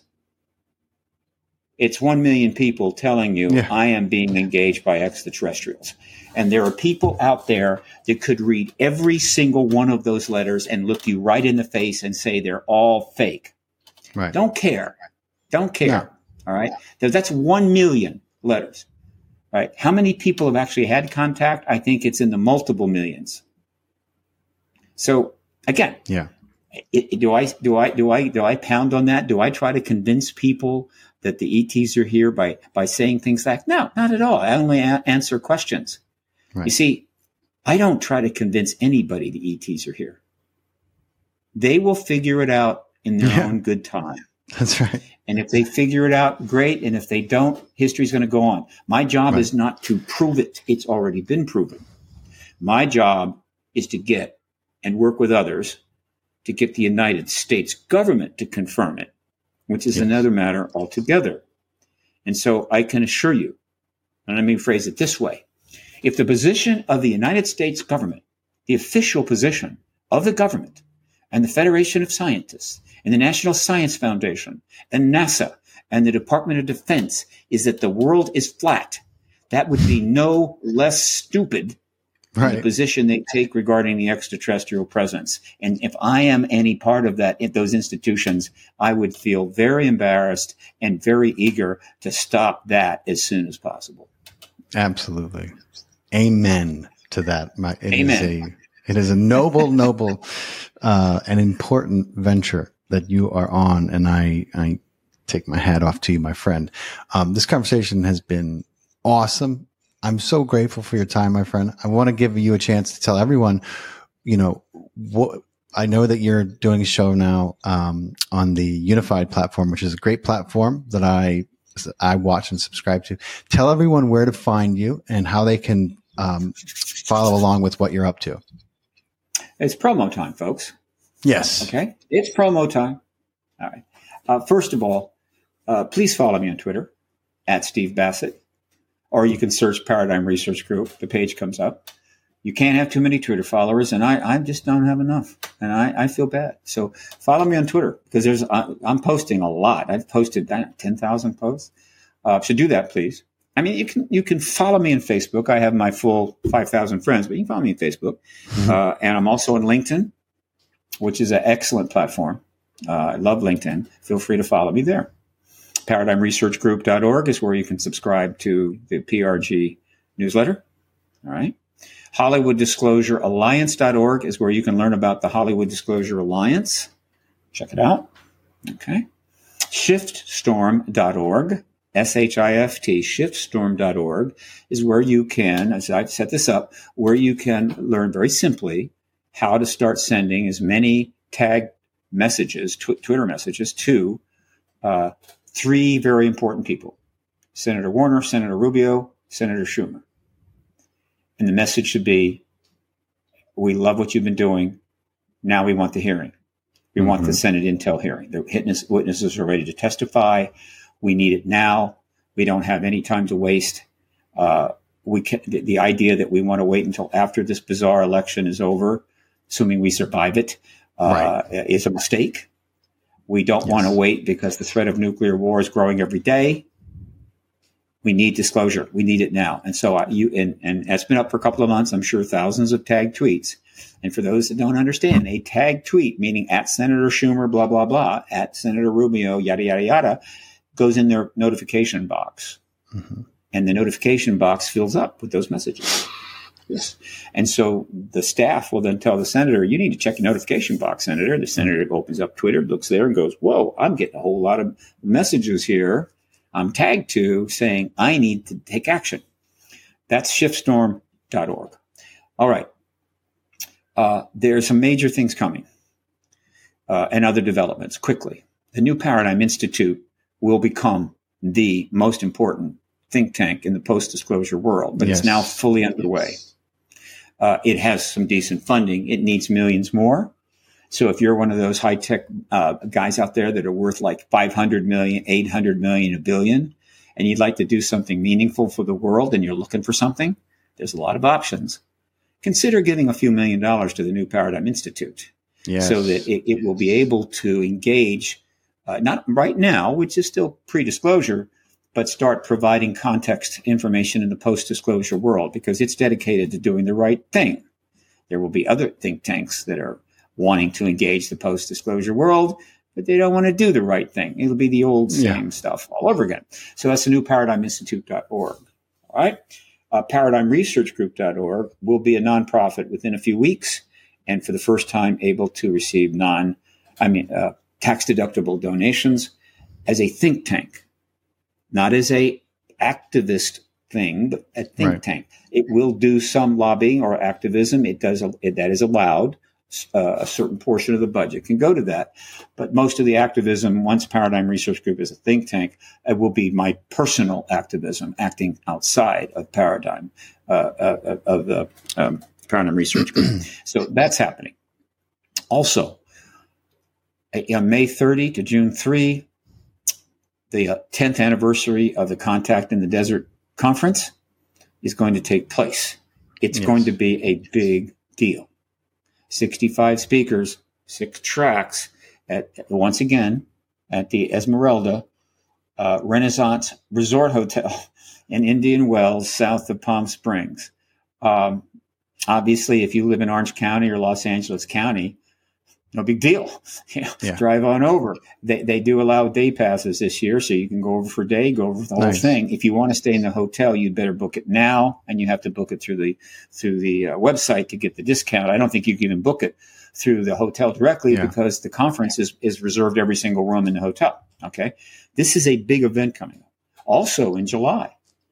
[SPEAKER 1] it's one million people telling you yeah. I am being engaged by extraterrestrials. And there are people out there that could read every single one of those letters and look you right in the face and say they're all fake.
[SPEAKER 2] Right.
[SPEAKER 1] Don't care. Don't care.
[SPEAKER 2] No.
[SPEAKER 1] All right. That's one million letters. Right. How many people have actually had contact? I think it's in the multiple millions. So again,
[SPEAKER 2] yeah.
[SPEAKER 1] It, it, do I do I do I do I pound on that? Do I try to convince people that the E Ts are here by by saying things like, no, not at all. I only a- answer questions. Right. You see, I don't try to convince anybody the E Ts are here. They will figure it out in their yeah. own good time.
[SPEAKER 2] That's right.
[SPEAKER 1] And if they figure it out, great. And if they don't, history's going to go on. My job right. is not to prove it. It's already been proven. My job is to get and work with others to get the United States government to confirm it, which is yes. another matter altogether. And so I can assure you, and let me phrase it this way. If the position of the United States government, the official position of the government and the Federation of Scientists and the National Science Foundation and NASA and the Department of Defense is that the world is flat, that would be no less stupid than right. the position they take regarding the extraterrestrial presence. And if I am any part of that, in those institutions, I would feel very embarrassed and very eager to stop that as soon as possible.
[SPEAKER 2] Absolutely. Amen to that. My, it
[SPEAKER 1] Amen.
[SPEAKER 2] Is It is a noble, noble, uh, and important venture that you are on. And I, I take my hat off to you, my friend. Um, this conversation has been awesome. I'm so grateful for your time, my friend. I want to give you a chance to tell everyone, you know, what, I know that you're doing a show now, um, on the Unified platform, which is a great platform that I, I watch and subscribe to. Tell everyone where to find you and how they can, um, follow along with what you're up to.
[SPEAKER 1] It's promo time, folks.
[SPEAKER 2] Yes.
[SPEAKER 1] Okay. It's promo time. All right. Uh, first of all, uh, please follow me on Twitter at Steve Bassett, or you can search Paradigm Research Group. The page comes up. You can't have too many Twitter followers, and I, I just don't have enough, and I, I feel bad. So follow me on Twitter because there's I, I'm posting a lot. I've posted ten thousand posts. Uh, so do that, please. I mean, you can you can follow me on Facebook. I have my full five thousand friends, but you can follow me on Facebook. Mm-hmm. Uh, and I'm also on LinkedIn, which is an excellent platform. Uh, I love LinkedIn. Feel free to follow me there. paradigm research group dot org is where you can subscribe to the P R G newsletter. All right. Hollywood Disclosure Alliance dot org is where you can learn about the Hollywood Disclosure Alliance. Check it out. Okay. shift storm dot org. S H I F T, shift storm dot org is where you can, as I've set this up, where you can learn very simply how to start sending as many tagged messages, tw- Twitter messages to uh, three very important people, Senator Warner, Senator Rubio, Senator Schumer. And the message should be, we love what you've been doing. Now we want the hearing. We mm-hmm. want the Senate intel hearing. The witness, witnesses are ready to testify. We need it now. We don't have any time to waste. Uh, we can, the, the idea that we want to wait until after this bizarre election is over, assuming we survive it, uh, right. is a mistake. We don't yes. want to wait because the threat of nuclear war is growing every day. We need disclosure. We need it now. And so I, you and, and it's been up for a couple of months. I'm sure thousands of tagged tweets. And for those that don't understand, a tagged tweet, meaning at Senator Schumer, blah, blah, blah, at Senator Rubio, yada, yada, yada, goes in their notification box. Mm-hmm. And the notification box fills up with those messages. Yes. And so the staff will then tell the senator, you need to check your notification box, Senator. The senator opens up Twitter, looks there and goes, whoa, I'm getting a whole lot of messages here I'm tagged to saying I need to take action. That's shift storm dot org. All right. Uh, there's some major things coming uh, and other developments quickly. The New Paradigm Institute will become the most important think tank in the post-disclosure world, but yes. it's now fully underway. Uh, it has some decent funding. It needs millions more. So if you're one of those high-tech uh, guys out there that are worth like five hundred million, eight hundred million, a billion, and you'd like to do something meaningful for the world and you're looking for something, there's a lot of options. Consider giving a few million dollars to the New Paradigm Institute yes. so that it, it will be able to engage Uh, not right now, which is still pre-disclosure, but start providing context information in the post-disclosure world because it's dedicated to doing the right thing. There will be other think tanks that are wanting to engage the post-disclosure world, but they don't want to do the right thing. It'll be the old same yeah. stuff all over again. So that's the new paradigm institute dot org. All right. Uh, paradigm research group dot org will be a nonprofit within a few weeks and for the first time able to receive non, I mean, uh, tax-deductible donations as a think tank, not as a activist thing, but a think right. tank. It will do some lobbying or activism. It does it, that is allowed. Uh, a certain portion of the budget can go to that, but most of the activism, once Paradigm Research Group is a think tank, it will be my personal activism, acting outside of Paradigm uh, uh, of the um, Paradigm Research Group. So that's happening. Also, on May thirtieth to June third, the uh, tenth anniversary of the Contact in the Desert Conference is going to take place. It's yes. going to be a big deal. sixty-five speakers, six tracks, at once again at the Esmeralda uh, Renaissance Resort Hotel in Indian Wells, south of Palm Springs. Um, obviously, if you live in Orange County or Los Angeles County, no big deal. You know, yeah. Drive on over. They they do allow day passes this year, so you can go over for a day, go over the whole nice. thing. If you want to stay in the hotel, you'd better book it now, and you have to book it through the through the uh, website to get the discount. I don't think you can even book it through the hotel directly yeah. because the conference is, is reserved every single room in the hotel. Okay. This is a big event coming up. Also in July,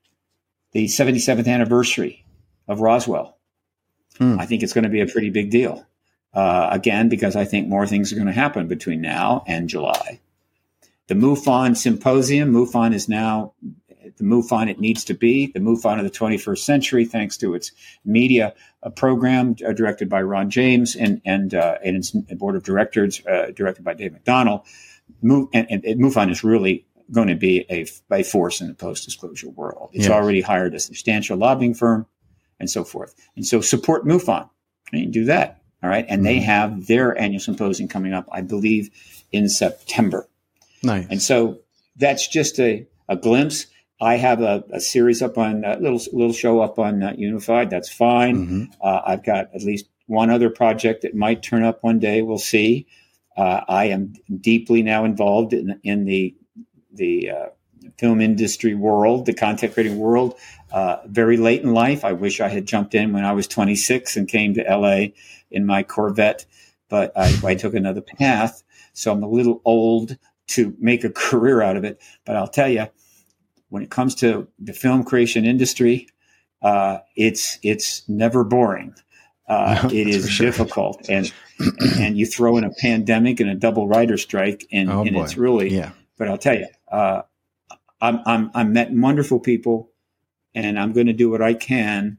[SPEAKER 1] the seventy-seventh anniversary of Roswell. Hmm. I think it's going to be a pretty big deal. Uh, again, because I think more things are going to happen between now and July. The MUFON Symposium. MUFON is now the MUFON it needs to be, the MUFON of the twenty-first century, thanks to its media uh, program uh, directed by Ron James and and, uh, and its board of directors uh, directed by Dave McDonnell. Mu- and, and, and MUFON is really going to be a, a force in the post-disclosure world. It's yes. already hired a substantial lobbying firm and so forth. And so support MUFON. I mean, do that. All right. And mm-hmm. they have their annual symposium coming up, I believe, in September.
[SPEAKER 2] Nice.
[SPEAKER 1] And so that's just a, a glimpse. I have a, a series up on a little little show up on uh, Unified. That's fine. Mm-hmm. Uh, I've got at least one other project that might turn up one day. We'll see. Uh, I am deeply now involved in in the the uh, film industry world, the content creating world. Uh, very late in life, I wish I had jumped in when I was twenty-six and came to L A in my Corvette, but I, I took another path. So I'm a little old to make a career out of it. But I'll tell you, when it comes to the film creation industry, uh, it's it's never boring. Uh, no, it is sure. difficult, and and you throw in a pandemic and a double writer strike, and, oh, and it's really. Yeah. But I'll tell you, uh, I'm I'm I'm met wonderful people, and I'm going to do what I can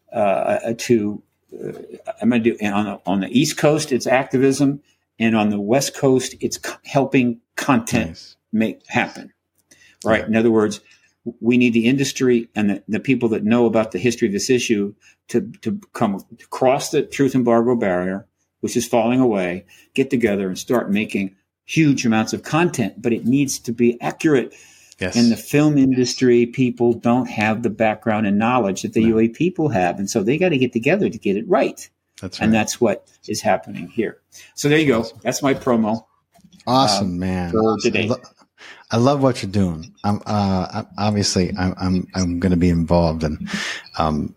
[SPEAKER 1] uh, to. Uh, I'm going to do and on the on the East Coast, it's activism, and on the West Coast, it's co- helping content nice. make happen. Right. Yeah. In other words, we need the industry and the, the people that know about the history of this issue to, to come to cross the truth embargo barrier, which is falling away, get together and start making huge amounts of content, but it needs to be accurate. Yes. In the film industry, people don't have the background and knowledge that the no. U A people have. And so they got to get together to get it right. That's right. And that's what is happening here. So there you go. Awesome. That's my promo.
[SPEAKER 2] Awesome, um, man. For today. I, lo- I love what you're doing. I'm, uh, obviously I'm, I'm, I'm going to be involved in, um,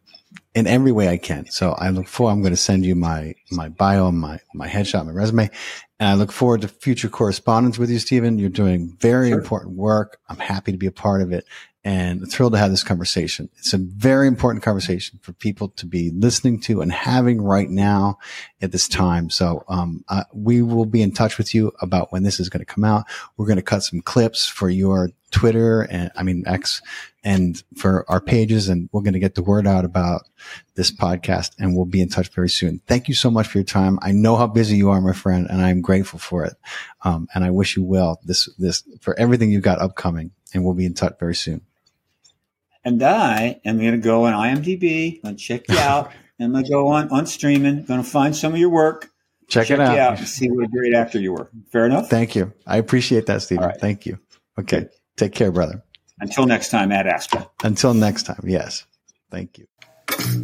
[SPEAKER 2] in every way I can. So I look forward, I'm going to send you my, my bio, my, my headshot, my resume. And I look forward to future correspondence with you, Stephen. You're doing very sure. important work. I'm happy to be a part of it and thrilled to have this conversation. It's a very important conversation for people to be listening to and having right now at this time. So, um, uh, we will be in touch with you about when this is going to come out. We're going to cut some clips for your Twitter and I mean, X and for our pages. And we're going to get the word out about this podcast and we'll be in touch very soon. Thank you so much for your time. I know how busy you are, my friend, and I'm grateful for it. Um, and I wish you well this, this for everything you've got upcoming and we'll be in touch very soon.
[SPEAKER 1] And I am going to go on IMDb, going to check you out. I'm going to go on, on streaming, going to find some of your work.
[SPEAKER 2] Check, check
[SPEAKER 1] it
[SPEAKER 2] out.
[SPEAKER 1] You out and see what a great actor you were. Fair enough?
[SPEAKER 2] Thank you. I appreciate that, Stephen. Right. Thank you. Okay. Good. Take care, brother.
[SPEAKER 1] Until next time, Ad Astra.
[SPEAKER 2] Until next time. Yes. Thank you.